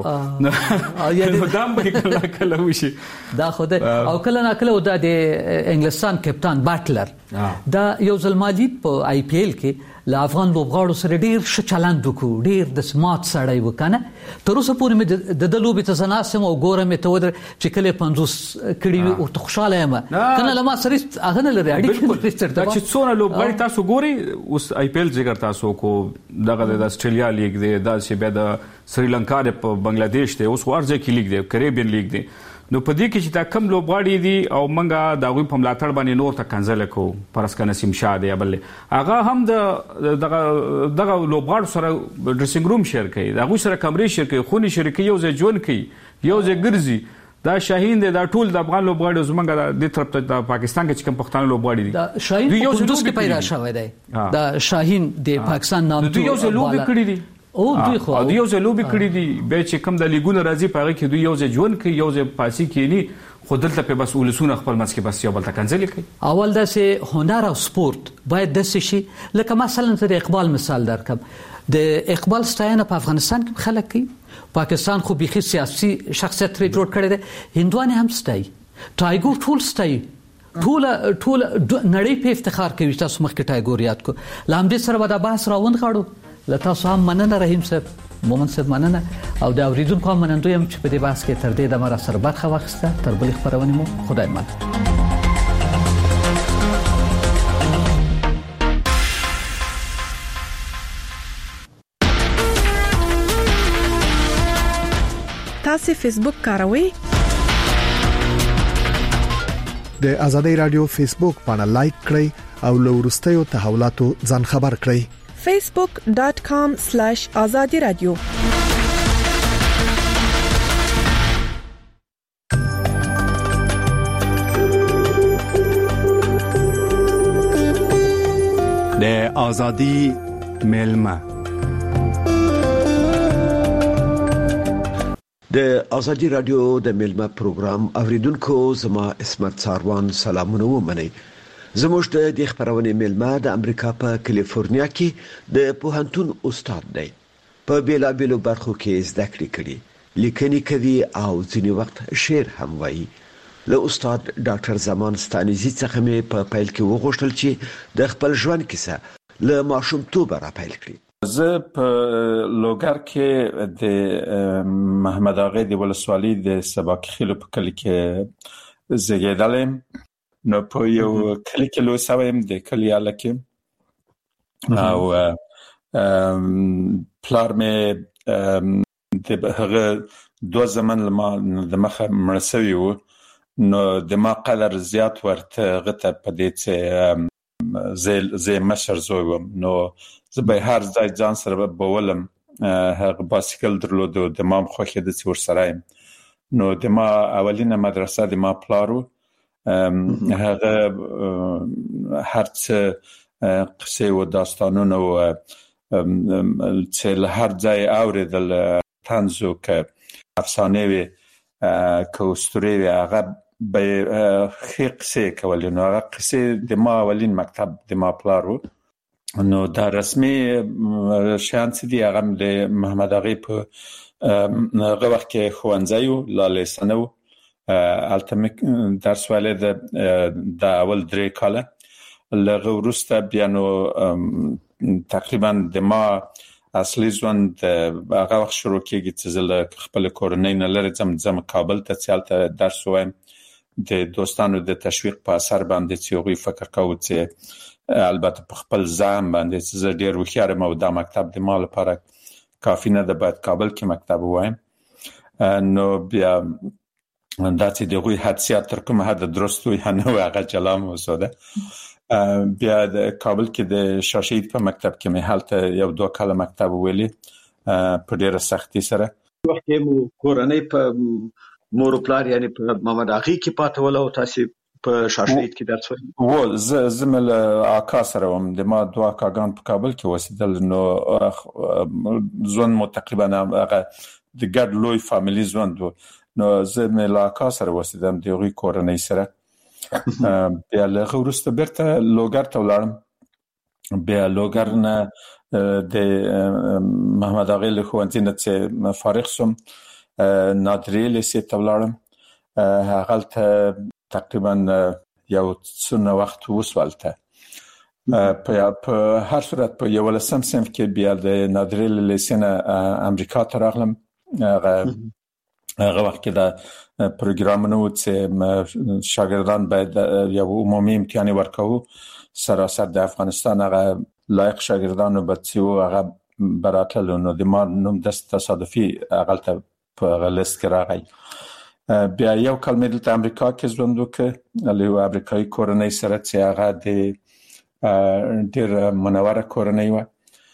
نو دام به کله وشي. دا خو او کله نه کله د انګلستان کپتان باټلر دا یو ځلمالید په آی پی ایل کې له افغان لوبغاړو سره ډیر ښه چلند وکړو، ډیر د سمات سړی وکنه. تر اوسه پورې مې د لوبې ته زناسم او ګورم ته ودر چې کله 50 کړي او خوشاله یم کنه لما سره هغه نه لري اړیکه. دا چې څونه لوبغاړي تاسو ګوري اوس آی پی ایل ذکر تاسو کو دغه د استرالیا لیګ دی، دا چې بیا د سریلانکا په بنگلاديش دی، اوس ورځ کې لیګ دی، کریبین لیګ دی. نو په دې کې چې دا کم لوبغاړي دي او منګه دا غوي په ملاتړ باندې نور ته کنځل کو پرسکه نسیم شاه دی بل هغه هم دغه لوبغاړو سره ډریسینګ روم شیر کوي، دا غوي سره کمرې شیر کوي، خوني شریکي یو ځای جون کوي، یو ځای ګرځي. دا شاهین دی، دا ټول د افغان لوبغاړي زمونږ د طرف ته د پاکستان کې کوم پښتانه لوبغاړي دي. دا شاهین په کندوز کې پیدا شوی دی. دا شاهین د پاکستان نام دوی یو ځای لوبي کړی دي او دوی خو یو ځای لوبي کړی دي. به چې کوم د لیګونو راځي په هغه کې دوی یو ځای ژوند کوي، یو ځای پاسي کینی. خو دلته په بس ولسونه خپل مسکه بس یو بل تکنځل کوي. اول د سه هنر او سپورت باید د څه شي لکه مثلا د اقبال مثال درکم. د اقبال ستاینه په افغانستان کې خلک کوي، پاکستان خو بيخي سیاسي شخصیت لري جوړ کړی دی. هندوانه هم ستای، ټایګور ټول ستای، ټول نړۍ په افتخار کوي. تاسو مخکې ټایګور یاد کو لامدې سره ودا بحث راوند غاړو. لته سم مننه رحیم صاحب، مومن صاحب مننه او د اوریدونکو منندوی هم چې په دې بحث کې تر دې د مر سره برخه واخیسته. تر بلې خبرونه مو خدای مال. تاسو فیسبوک کاروئ؟ د آزادۍ رادیو فیسبوک باندې لایک کړئ او له ورستیو تحولاتو ځان خبر کړئ. facebook.com/azadi radio. د آزادی ملما د آزادی رادیو د ملما پروګرام اوریدونکو زما اسمت ساروان سلامونه ومنئ. زموږ د خبرونه ملما د امریکا په کالیفورنیا کې د پوهنتون استاد دی. په بیلابیلو برخو کې زده کړې کړې، لیکنې کوي او ځینې وخت شعر هم وایي. له استاد ډاکټر زمان ستانیزي څخه مې په پیل کې وغوښتل چې د خپل ژوند کیسه له ماشومتوبه را پیل کړي. زه په لوګر کې د محمد اغا د ولسوالۍ د سباق خیلو په کلی کې زیږیدلم. نو په یو کلی کې لوی سویم د کلیاله کې او پلار مې د هغه 2 زمن لما د مخه مرسوي وو نو د ما قدر زیات ورته غته پدې چې زه مشر زوی وم نو زه به هر ځای ځان سره بولم هغه باسکل درلود د ما خوخه د څور سره نو د ما اولینه مدرسه د ما پلارو هغه هرڅ قصې او داستانونه چې له هر ځای اوریدل تنزو که افسانه وي که اسطوره وي هغه به خې قصې کولې نو هغه قصې د ما اولین مکتب د ما پلارو نو دا رسمي شان چې دی هغه د محمد اغا په هغه وخت کې خوانځایو لاله سنو التمک درس ولې د اول 3 کاله لغه ورسته بیا نو تقریبا د ما اصلي ژوند هغه وخت شروع کېږي چې زه خپل کورنۍ نه لري زم کابل ته چالت درس وایم د دوستانو د تشویق په اثر باندې چې غوي فکر کوي چې البته په خپل ځان باندې چې زه ډیر وخیار مو د مکتب د مال لپاره کافي نه د باید کابل کې مکتب وایم نو بیا دا چې د غوي حادثه تر کومه حد درست وي نه هغه چلام وسوده بیا د کابل کې د شاشید په مکتب کې مې حالت یو 2 کاله مکتب ویلي په ډیره سختي سره وخت مو کورنۍ په مور پلار یعنی په محمد اغا کې پاتول او تاسو په شاشید کې درس وایي و زمل اکا سره هم د ما 2 کاګان په کابل کې وسیدل نو ځون مو تقریبا هغه د ګډ لوی فاميلي ژوند نو زمل اکا سره وسیدم د غوي کورنۍ سره بیا له ورسته برته لوګر ته ولاړم بیا لوګر نه د محمد اغا له ښوونځي نه چې فارغ شوم نادري لیسې ته ولاړم هغه ته تقریبا یو څونه وخت وسولته په هر صورت په یو لسم صنف کې بیا د نادري لیسې نه امریکا ته راغلم هغه وخت کې دا پروګرامونه و چې شاګردان باید یو عمومي امتحان ورکوي سراسر د افغانستان هغه لایق شاګردانو بچو هغه براتل نو د ما نوم د تصادفي هغه ته په غلس کې راغی بیا یو کلمه د امریکا کې ژوند وکړ له امریکایي کورنۍ سره چې هغه د ډېر منوره کورنۍ و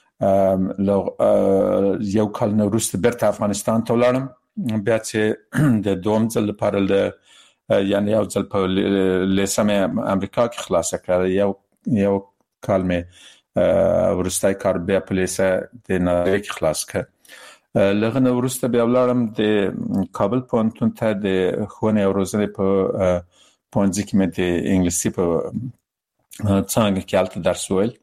یو کال نو وروسته بیرته افغانستان ته ولاړم بیا چې د دوم ځل لپاره یعنی یو ځل په لیسم امریکا کې خلاص کړ یو کال مې ورستای کار بیا په لیسه د نړۍ کې خلاص کړ لغه نو ورسته بیا ولاړم د کابل پوهنتون ته د ښوونې او روزنې په پوهنځي کې مې د انګلیسي په څانګه کې الته درس ویل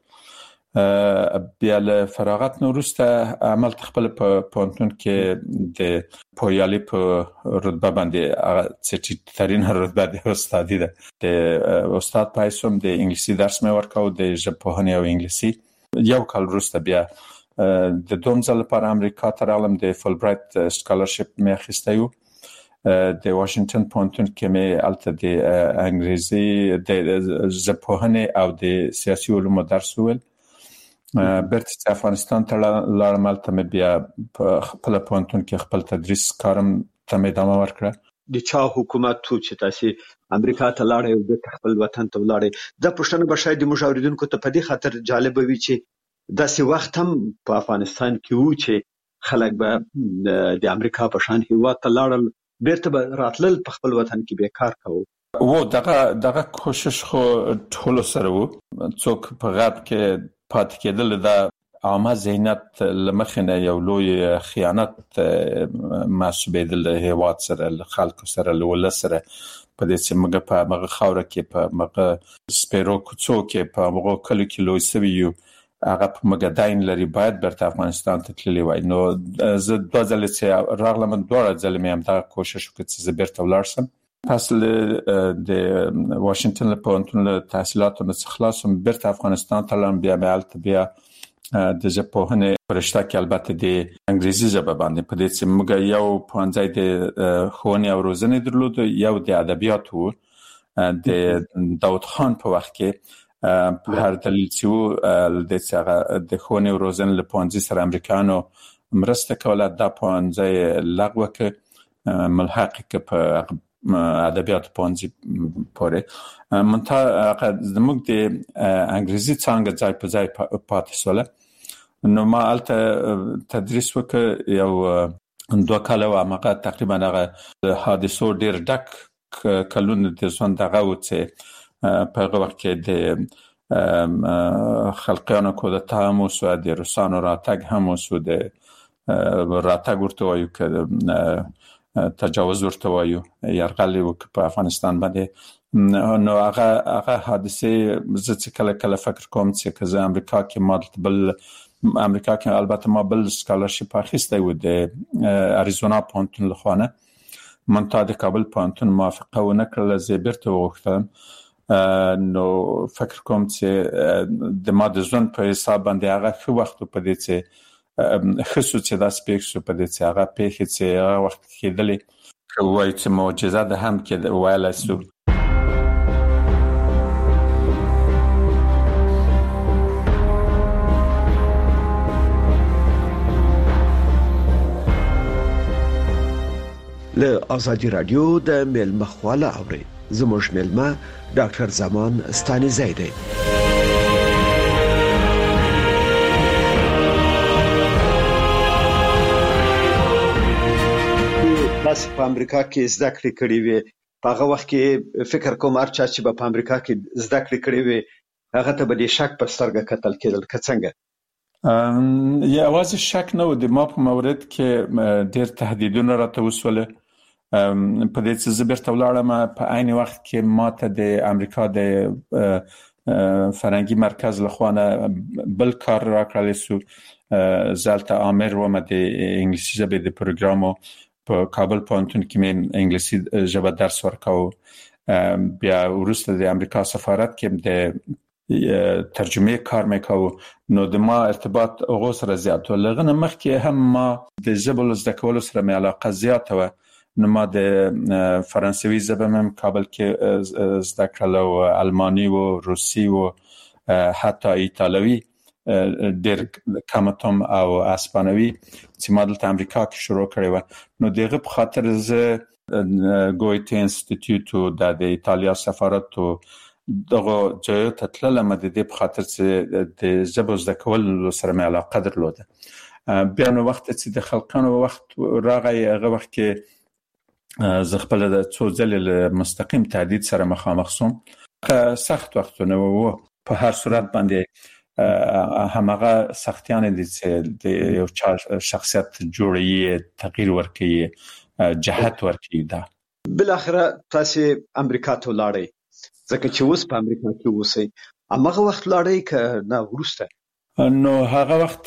بیا له فراغت نو وروسته عمل خپل په پوهنتون کې د پویالي په رتبه باندې چې ترين رتبه د استادي ده د استاد پایسوم د انګلیسي درس مې ورکاو د ژبپوهنې او انګلیسي یو کال وروسته بیا د دوم ځل لپاره امریکا ته راغلم د فول برایټ سکالرشپ مې اخیسته یو د واشنگټن پوهنتون کې مې الته د انګریزي د ژبپوهنې او د سیاسي علومو درس ویل برته افغانستان ته لاړم الته مې بیا خپل پوهنتون کې خپل تدریس کارم ته مې ادامه ورکړه د چا حکومت چې تاسو امریکا ته لاړې او د خپل وطن ته لاړې د پښتنو بشای د مشاوریدونکو ته په دې خاطر جالب وي چې داسې وخت هم په افغانستان کې وو چې خلک به د امریکا په شان هیواد ته لاړل بیرته راتلل په خپل وطن کې به کار کوو و دغه کوشش خو ټول سره وو څوک په غاب کې پات کېدل دا عامه ذهنیت لمخنه یو لوی خیانت محسوبېدل هیواد سره خلکو سره ول سره په دې چې موږ په هغه خوره کې په هغه سپیرو کوڅو کې په هغه کلو کې لوی سویو هغه په مګداین لري باید برته افغانستان ته تللی وای نو زه د ځل چې راغلم دوه ځل مې هم دا کوشش وکړ چې زه برته ولاړم پس د واشنگټن له پوهنتون له تحصیلاتو نه خلاصم برته افغانستان ته لاړم بیا مې الته بیا د ژبپوهنې پرشته کې البته د انګریزي ژبه باندې په دې چې موږ یو پوهنځی د ښوونې او روزنې درلود یو د ادبیاتو د داود خان په وخت کې په هر دلیل چې د ښوونې او روزنې له پوهنځي سره امریکانو مرسته کوله د پوهنځي لغوه ک ملحق ک په ادبیات پوهنځي پورې منتها زموږ د انګریزي څنګه ځای په ځای پاتې سوله نو ما الته تدریس وکړ یو 2 کاله و هغه تقریبا هغه حادثو ډیر ډک کلونه د ځوان دغه وڅه په هغه وخت کې د خلقیانو کودتا هم وسو د روسانو راتګ هم وسو د راتګ ورته وایو ک تجاوز ورته وایو یرغل وک په افغانستان باندې نو هغه حادثه زه کله کله فکر کوم چې که امریکا کې امریکا کې البته ما بل سکالرشپ اخیسته و د اریزونا پونتون لخوانه منتها د کابل پونتون موافقه ونه کړل زه بیرته وغوښتم نو فکر کوم چې د ما د ځوان په حساب باندې هغه خو وخت په دې چې خصوص چې دا سپیکس په دې چې هغه پیښه چې هغه وخت کېدلې وایي چې معجزه ده هم کې وایله سو له ازادي رادیو د ملمه خواله اوري زموږ ملمه ډاکټر زمان ستانیزی دی تاسو په امریکا کې زده کړې کړې وي په هغه وخت کې فکر کوم هرچا چې په امریکا کې زده کړې کړې وي هغه ته به د شک په سترګه کتل کېدل که څنګه یوازې شک نه و د ما په مورد کې ډېر تهدیدونه راته وسوله په دې چې زه بیرته ولاړم په عین وخت کې ما ته د امریکا د فرهنګي مرکز لخوانه بل کار راکړل سو زالته امر و ما د انګلیسي ژبې د پروګرامو په کابل پونتون کې مې انګلیسي ژبه درس ورکاو بیا ورسته د امریکا سفارت کې د ترجمه کار مې کاوه نو د ما ارتباط هغه سره زیات و لغنه مخکې هم ما د ژبې زده کولو سره مې علاقه زیاته و نو ما د فرانسوي ژبه مې کابل کې زده کړل او الماني او روسي او حتی ایتالوي ډېر کمتم او اسپانوي چې ما دلته امریکا کې شروع کړی و نو دغه په خاطر زه ګویته انسټیټیوټ او د ایتالیا سفارت او دغه ځای ته تللم د دې په خاطر چې د ژبې زده کولو سره مې علاقه درلوده بیا نو وخت چې د خلقانو وخت راغی هغه وخت کې زه خپل د څو ځلې مستقیم تهدید سره مخامخ شوم سخت وختونه وو په هر صورت باندې همغه سختیان دي چې د یو شخصیت جوړي تغییر ورکړي جهت ورکړي دا بل اخره تاسو امریکا ته لاړی ځکه چې اوس په امریکا کې اوسئ هغه وخت لاړی که نه ورسته نو هغه وخت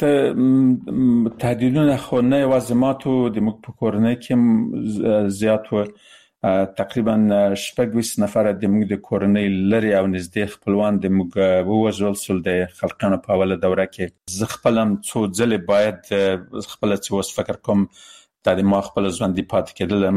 تهدیدونه خو نه یوازې ماتو د موږ په کورنۍ کې زیات و تقریبا 26 نفر د موږ د کورنۍ لري او نږدې خپلوان د موږ ووژل سول د خلقانو په اوله دوره کې زه خپلم څو ځلې باید خپل څه وس فکر کوم د ما خپل ژوند دی پات کېدلم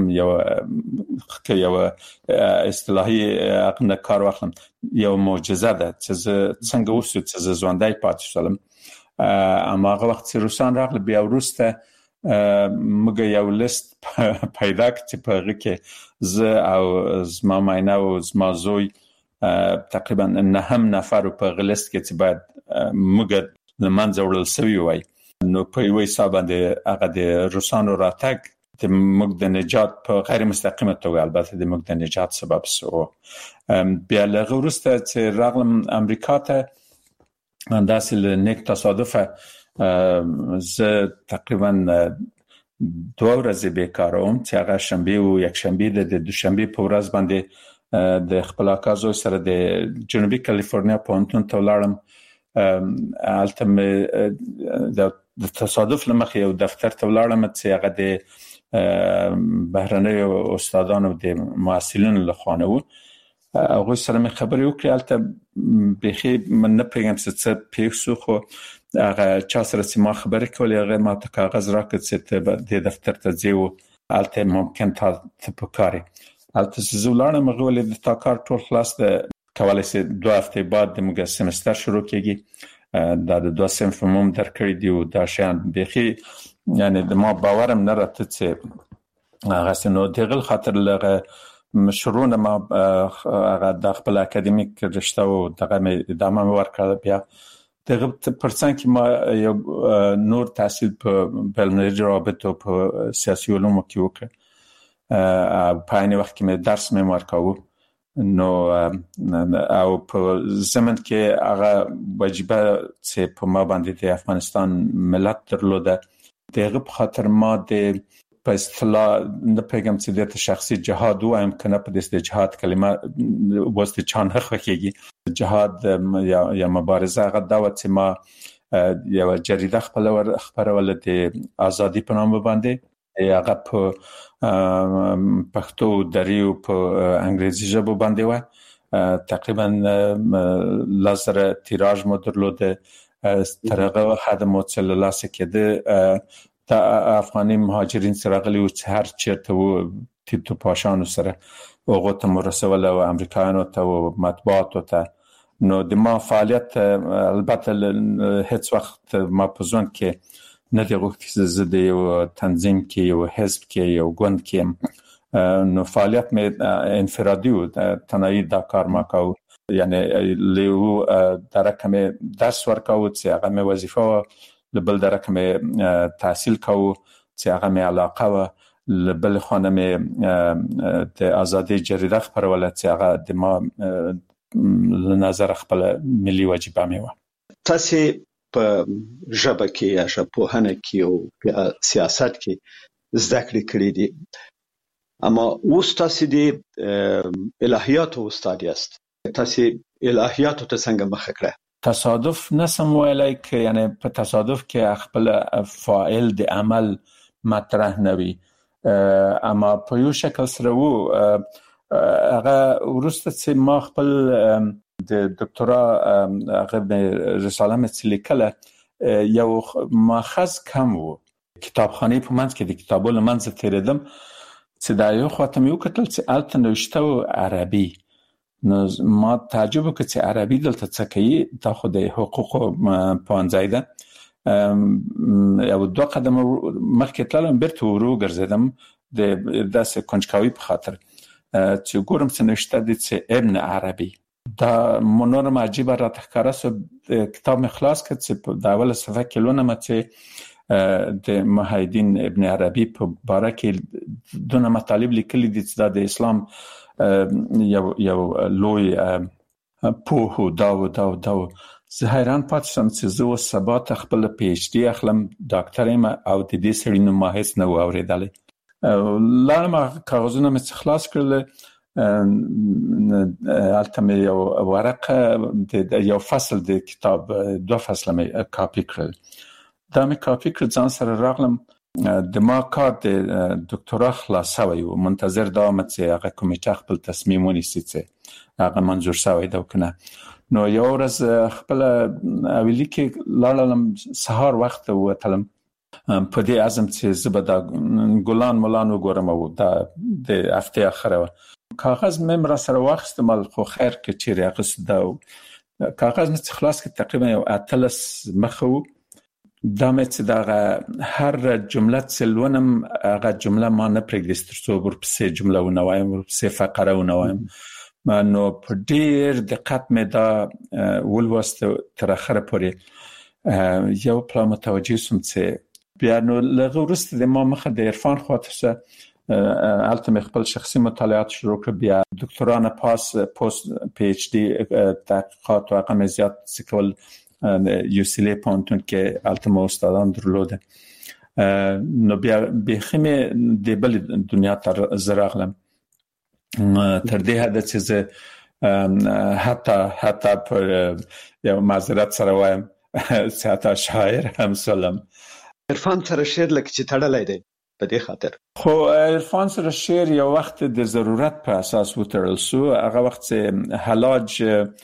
یو اصطلاحي عقل کار واخلم یو معجزه ده چې څنګه وسو چې ژوندای پات شولم اما هغه وخت چې روسان راغله بیا ورسته موږ یو لیست پیدا کړ چې په هغه کې زه او زما ماینه او زما زوی تقریبا 9 نفر په هغه لیست کې چې باید موږ لمنځه وړل سوي وای نو په یوه حساب باندې هغه د روسانو راتګ د موږ د نجات په غیر مستقیمه توګه البته د موږ د نجات سبب شو بیا له وروسته چې راغلم امریکا ته انداسې له نیک تصادفه زه تقریبا 2 ورځې بیکاره وم چې هغه شنبه او یک شنبه د دوشنبه په ورځ باندې د خپل اکازو سره د جنوبي کالیفورنیا پونتون ته ولاړم د تصادف لمخې یو دفتر ته ولاړم چې هغه د بهرنۍ استادانو د معسولینو لخوا و هغه سره مې خبرې وکړې البته بخي من نه پیغام څه پیښو خو هغه چا سره چې ما خبرې کولې هغه ما ته کاغذ راکړ چې د دفتر ته ځو البته ممکن ته پکاري البته زه ولاړم هغه ولې د تا کار ټول خلاص د کولای شي 2 هفته بعد د موږ سمستر شروع کیږي دا د 2 صنف مم درکړې دی او دا شان بخي یعنی د ما باورم نه راته چې هغه نو دغه خاطر لغه مشروع ما هغه د خپل اکیډمیک رشته او دغه ادامه ورکړه بیا دغه پرڅنګ کې ما یو نور تحصیل په بین‌المللي رابطو په سیاسي علومو کې وکړ په عین وخت کې مې درس مې ورکاوه نو او په زمن کې هغه واجبه چې په ما باندې د افغانستان ملت درلوده دغه په خاطر ما د په اصطلاح نه پیغام چې د شخصي جهاد وایم کنه په دې جهاد کلمه واسطه چان خوږي جهاد یا مبارزه هغه دعوت چې ما یو جریده خبرول د ازادي په نامه باندې هغه په پښتو دریو په انګریزي ژبه باندې و تقریبا لازر تیراژ مو درلوده ترغه خدمات صلی الله سکه د افغاني مهاجرین سره غلي او هر چیرته وو تیتو پاشانو سره اوغه ته مرسول او امریکایانو ته او مطبوعات ته نو د ما فعالیت البته هیڅ وخت ما په ځوان کې نه دی غوښتل چې د یو تنظیم کې یو حزب کې یو ګوند کې نو فعالیت مې انفرادي و تنهایی دا کار ما کاو یعنی لیو درکه مې درس ورکاو چې هغه مې وظیفه لبل درکه مې تحصیل کاو چې هغه مې علاقه و لبل خانه مې د ازادي جریده خبروله چې هغه د ما نظر خپل ملي واجبه مې و تاسو په ژبه کې یا ژبپوهنه کې او په سیاست کې زده کړې کړې دي اما اوس تاسو د الهیات استاد یاست تاسو الهیات ته څنګه مخه کړه تصادف نسم ویلای که یعنی په تصادف کې خپل فاعل د عمل مطرح نوي اما په یو شکل سره وو هغه ورسته چې ما خپل د دکتورا هغه رساله مې لیکله یو ماخذ کم وو کتابخانه په منځ کې د کتابونو منځ تیریدم چې دا یو خاطر مې وکتل چې الته نوشته عربي نو ما تعجب وکړ چې عربي دلته څه کوي دا خو د حقوقو پانځای ده یو دوه قدم مخکې تلم بیرته ورو ګرځیدم د داسې کنجکاوي په خاطر چې ګورم څه نشته دي چې ابن عربي دا منورم عجیبه راته ښکاره سو کتاب مې خلاص کړ چې په د اوله صفحه کې لولم چې د محیدین ابن عربي په باره کې دونه مطالب لیکلي دي چې د اسلام یو لوی پوهو دا زه حیران پاتې شم چې زه اوس سبا ته خپل پی ایچ ډي اخلم ډاکټر یم او د دې سړي نوم ما هیڅ نه و اورېدلی لاړم کاغذونه مې خلاص کړل هلته مې یو ورقه د یو فصل د کتاب 2 فصله مې کاپي کړل دا مې کاپي کړ ځان سره راغلم د ما کار د دکتورا خلاصوي او منتظر دامه چې هغه کمیټه خپل تصمیم ونیسي چې هغه منظور شوی دا کنه نو یو ورځ خپل اویلی کې لاړم سهار وخت وتلم په دې عزم چې زبدا ګلان ملان وګورم او دا د هفته اخره کاغذ مې را سره واخست مال خو خیر کې چیرې غس دا کاغذ مې خلاص کې تقریبا یو اتلس مخو دا مې چې دا هر جمله څلونم هغه جمله ما نه پرېږدي تر څو ورپسې جمله ونوایم ورپسې فقره ونوایم نو په ډېر دقت مې دا ولوست تر اخره پورې یو پلا متوجه سوم چې بیا نو لږ وروسته د ما مخه د عرفان خاطر سره هلته مې خپل شخصي مطالعات شروع کړ بیا دکتورا نه پاس پوست پی ایچ ډي تحقیقات او هغه مې زیات څه کول یو سیلی پونتون کې التمو استادان درلوده نو بیا بخمه د بل دنیا تر زراغلم تر دې حد چې حتی پر یو معذرت سره وایم حتی شاعر هم سلام عرفان سره شعر لکه چې تړلای دی په دې خاطر خو عرفان سره شعر یو وخت د ضرورت په اساس وتړل سو هغه وخت چې حلاج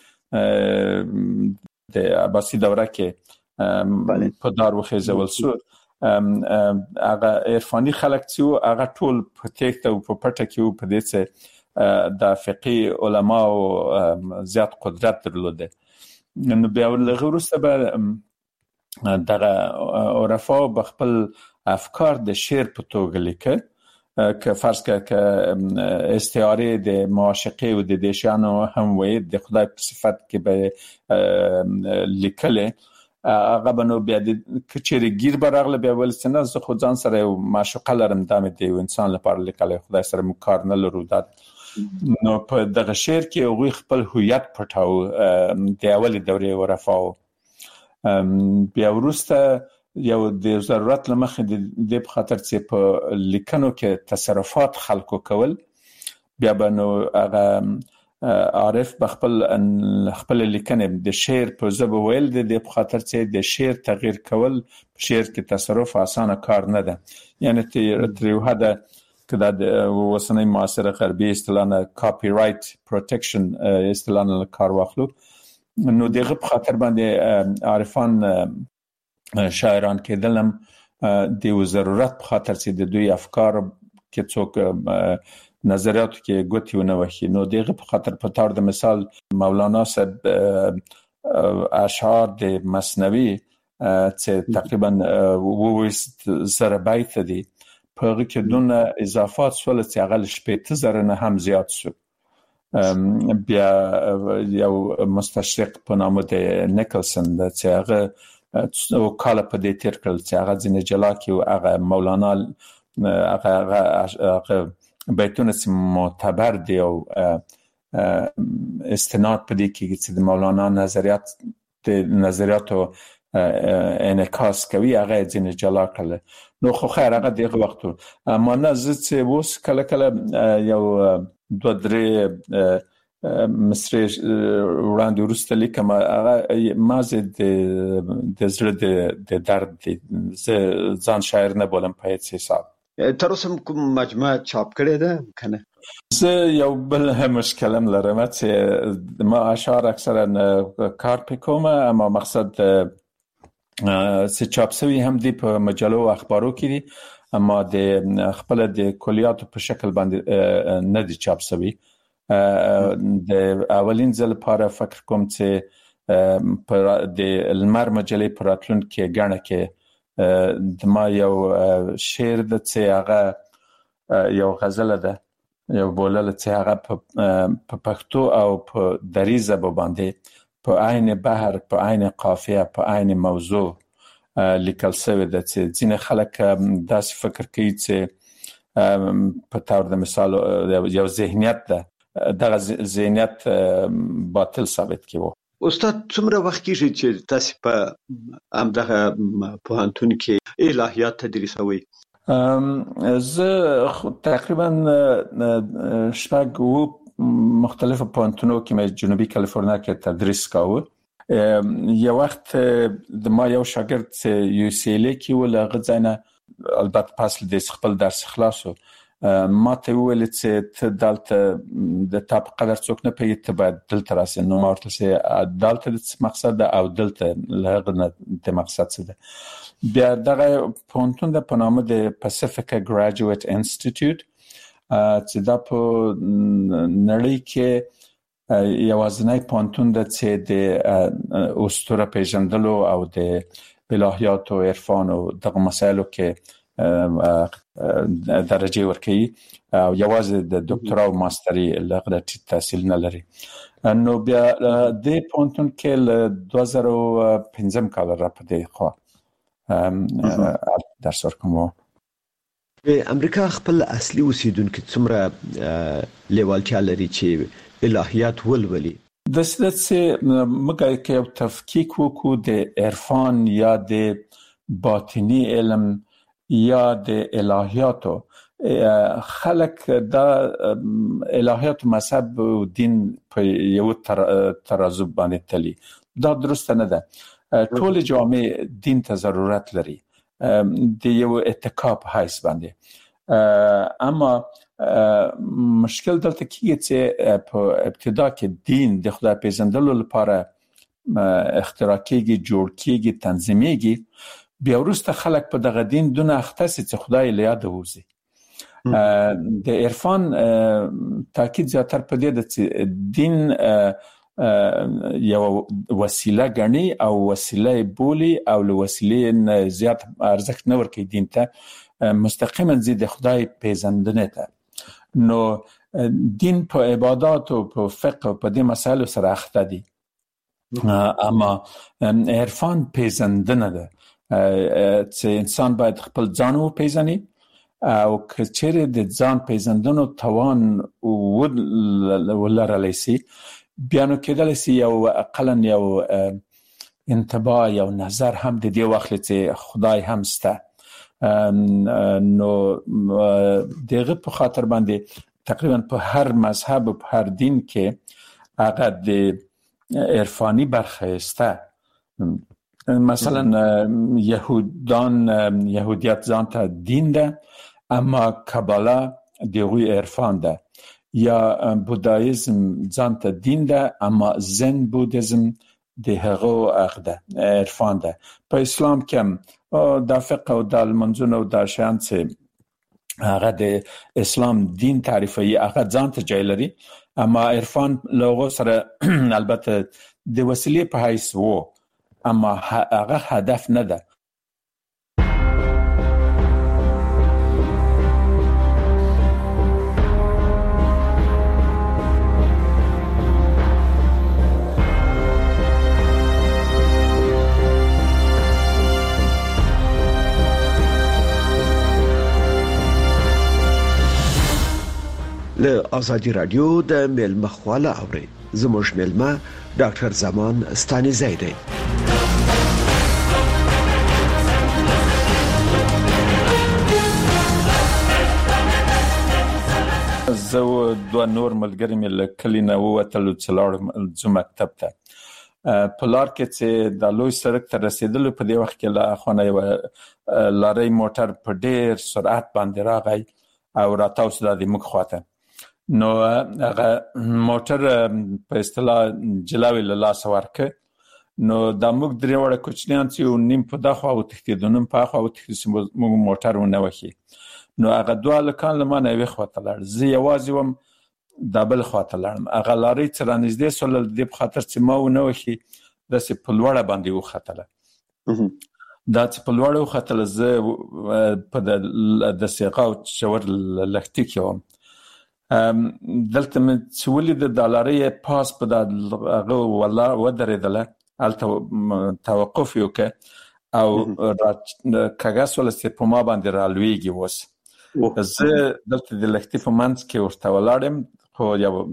د عباسی دوره کې په دار وخیزول سو هغه عرفاني خلک چې هغه ټول په تېخته او په پټه کې په دې چې د فقهي علما او زیات قدرت درلوده نو بیا ورغه وروسته به دغه عرفا بخپل افکار د شعر په توګه لیکه که فرض کړه که استعاره د معاشقه او د دیشانو هم وي د خدای په صفت کې به لیکله هغه بنو بیا د کچېری گیر برغله بیا ولسنه زه خو ځان سره یو معشوقه لرم د دې انسان لپاره لیکل خدای سره مکار نه لرو دا نو په دغه شعر کې هغه خپل هویت پټاو د اول دورې ورفاو بیا ورسته یو د ضرورت لمخې د په خاطر چې په لیکنو کې تصرفات خلکو کول بیا بنو هغه عارف بخپل لیکنې د شعر په ژبه ویل د په خاطر چې د شعر تغییر کول په شعر کې تصرف اسانه کار نه ده یعنی تر یو حد کدا د وسنۍ معاصره غربي اصطلاحونه کاپی رائټ پروټیکشن اصطلاحونه کار واخلو نو دغه په خاطر باندې عارفان شاعران کېدلم د ضرورت په خاطر چې د دوی افکار کې څوک نظریات کې ګوتی ونه وخی نو دغه په خاطر په تور د مثال مولانا صاحب اشعار د مثنوی چې تقریبا 20 بیت دي په هغه کې دونه اضافات سول چې هغه شپږ زره نه هم زیات شو بیا یو مستشرق په نام د نیکلسن د چې هغه کاله په دې تیر کړل چې هغه ځنه جلا کې او هغه مولانا هغه بیتونه چې معتبر دی او استناد په دې کې چې د مولانا نظریاتو انعکاس کوي هغه ځنه جلا کړل نو خو خیر هغه دغه وختو اما نه زه چې اوس کله کله یو 2-3 مصري وړاندې ورسته لیکم هغه مازه د زړه د درد ځان شاعر نه بولم په هیڅ حساب تر اوسه کوم مجموعه چاپ کړې ده کنه زه یو بل مشکلم لرم چې ما اشعار اکثرا کار پکوم اما مقصد چې چاپ شوی هم دی په مجلو او اخبارو کې دي اما د خپل د کلیاتو په شکل باندې نه دي چاپ شوی د اولین ځل لپاره فکر کوم چې پر د المر مجلې پراتلون کې غاڼه کې د ما یو شعر د چې هغه یو غزل ده یو بولل چې هغه په پښتو او په دری ژبه باندې په عین بحر په عین قافیه په عین موضوع لیکل شوی ده چې ځینې خلک داسې فکر کوي چې په تور د مثال یو ذهنیت ده دغه ذهنیت باطل ثابت کیږي استاد څومره وخت کېږي چې تاسو په امدغه پوهنتون کې الهیات تدریسوي زه تقریبا شپږ مختلف پوهنتونو کې مې جنوبي کالیفورنیا کې تدریس کاوه یو وخت د ما یو شاګرد چې یو سی ال کې ولغه ځنه البته پاس د خپل درس خلاصو ما ته ویل چې ته دلته د تاپ قدر څوک نه پیږي ته باید دلته راسې نو ما ورته چې دلته د مقصد او دلته لغه د مقصد څه ده بیا دغه پوهنتون د په نام د Pacifica Graduate Institute چې دا په نړۍ کې یوازینی پوهنتون ده چې د اسطوره پیژندلو او د الهیات او عرفان او دغه مسایلو کې درجه ورکوي او یوازې د ډاکټرا او ماستري لغه تحصیل نه لري نو بیا د پوهنتون کې ل 2015 کال را پدې خو درس ورکوم امریکا خپل اصلي اوسیدونکو څومره لیوالتیا لري چې الهیات ولولي د څه مګای کې یو تفکیک وکړو د عرفان یا د باطنی علم یا د الهیاتو خلق د الهیات مذهب او دین په یو ترازو باندې تلي دا درست نه ده ټول جامع دین ته ضرورت لري د یو اتکاب حیث باندې اما مشکل دلته کیږي چې په ابتدا کې دین د خدای پیژندلو لپاره اختراع کیږي جوړ کیږي تنظیمېږي بیا وروسته خلک په دغه دین دونه اختص چې خدای له یاد وځي د عرفان تاکید زیاتر په دې د دین یو وسیله غني او وسیله بولی او له وسیلې زیات ارزښت نه ورکوي دین ته مستقیما زید خدای پیژندنه ته. نو دین په عبادت او په فقه او په دې مسایلو سره اخته دي، اما عرفان پیژندنه ده چې انسان باید خپل ځان وپیژني او که چیرې د ځان پیژندنو توان ولرلی سي بیا نو کېدلی سي یو اقلا یو انتباه یو نظر هم د دې واخلي چې خدای هم سته. نو دغه په خاطر باندې تقریبا په هر مذهب او په هر دین کې هغه د عرفانی برخه سته. مثلا یهودیت ځان ته دین ده اما کاباله دغوی عرفان ده، یا بودایزم ځان ته دین ده اما زن بودیزم د هغو عقده عرفان ده. په اسلام کې هم د فقه او د منځونو او د شیان چې هغه د اسلام دین تعریفي هغه ځان ته جای لري، اما عرفان لغو سره البته د وسیلې په حیث وو اما هغه هدف نه ده. له ازادي رادیو د ملمه خواله اوري زموږ ملمه ډاکټر زمان ستانیزی دی. زه دوه نور ملګری مې له کلي نه ووتلو چې لاړم ځو مکتب ته. په لار کې چې د لوی سړک ته رسېدلو په دې وخت کې له خونه یو لارۍ موټر په ډېر سرعت باندې راغی او راتاو سو د موږ خواته. نو هغه موټر په اصطلاح جلاوي له لاسه ورکه. نو د موږ درې وړه کوچنیان چې نیم په دغه او تختیدو نیم په هغه او تختیدو موږ موټر ونه وخی. نو هغه دوه لکان لمانه وی خواته لړ زه یوازې وم د بل خواته لړم. هغه لاري چې رانږدې سول د په خاطر چې ما ونه وخی د سي په لوړه باندې وختله. دا چې په لوړه وختله زه په د سیغه او شور لختي کې وم. دلته مې څولې د دالاري پاس په دغه ولا ودرېدله الته توقف یو کې او کاغذ ولسته په ما باندې رالويږي وس. زه دلته د لختي په منځ کې ورته ولاړم خو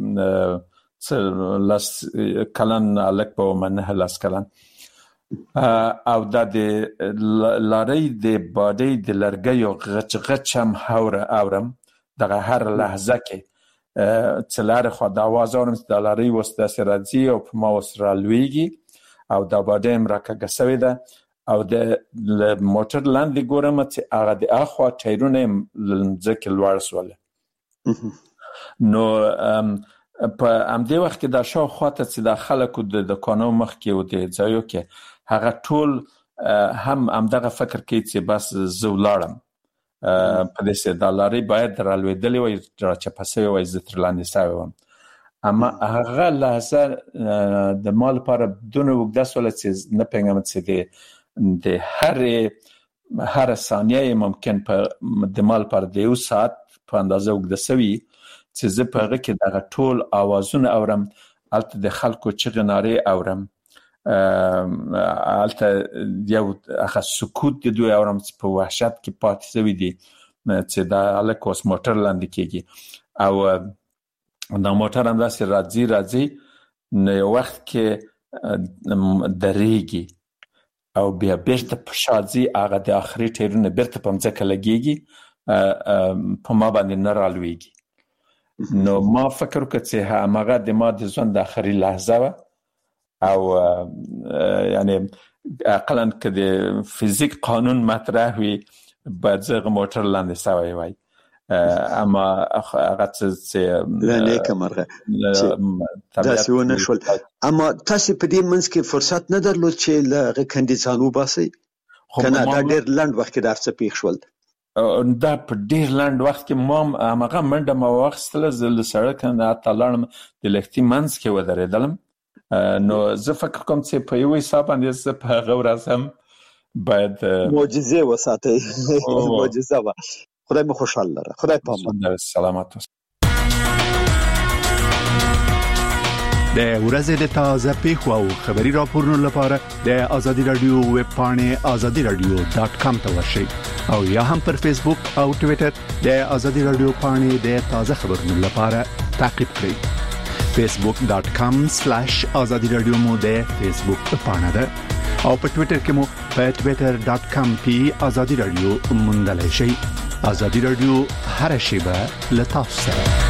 یو لاس کلن الک په منه لاس کلن او د لاري د باډي د لرګي غچ غچم اورم دغه هر لحظه کې څلاره خو د आवाज اورم چې د لاري وسته سرځي او په ما وسره لويږي او د باډي مرکه سوي ده او د موټر لاندې ګورم چې هغه د اخوا ټایرونه ځکه لوړ سول. نو په امدې وخت کې د شاو خواته چې د خلکو د دکانو مخ کې او د ځایو کې هغه ټول هم امدغه فکر کوي چې بس زولاړم په دې سه د لاري باید درالوېدلې وي چې پسې وي زتر لاندې ساوي وم. اما هغه لحظه د مال پر دونه وګدا سول چې نه پېږم چې د هر ثانیه ممکن په د مال پر د یو ساعت په اندازه وګدا سوي چې زه په هغه کې دغه ټول اوازونه اورم الته د خلکو چغناري اورم الته یو هغه سکوت د دوی اورم چې په وحشت کې پاتې شوی دي چې دا الکوس موټر لاندې کېږي او دا موټر هم داسې راځي نو یو وخت کې درېږي او بیا بیرته په شاځي هغه د آخري ټیرونه بیرته په مځکه لګېږي په ما باندې نه رالوېږي. نو ما فکر وکړ چې هغه د ما د ژوند د آخري لحظه وه او یعنی اقلا که د فیزیک قانون مطرح وي باید زه موټر لاندې سوی وای اما هغه چې لنیکه مرغه تاسو ونه شول. اما تاسو په دې منځ کې فرصت نه درلود چې له کندیزان وباسي کنه دا ډېر لنډ وخت کې درڅ پیښ شول؟ دا په ډېر لنډ وخت کې ما هغه منډه ما واخیستله زه له سړک نه تلاړم د لختي منځ کې ودرېدلم نو زه فکر کوم چې په یو حساب باندې زه په غوړ اعظم باید معجزه وساتي معجزه وا خدای مو خوشاله لره خدای پامه سلامات د ورځې د تازه پیښو او خبري راپورونو لپاره د ازادي رادیو ویب پاڼې azadiradio.com ته ورشئ او یا هم پر فیسبوک او ټوئیټر د ازادي رادیو پاڼې د تازه خبرونو لپاره تعقیب کړئ facebook.com/azadiradio مو د فیسبوک پاڼه ده او په ټوئیټر کې مو په twitter.com/azadiradio موندلای شئ. ازادي رادیو هر شیبه لتاسو سره.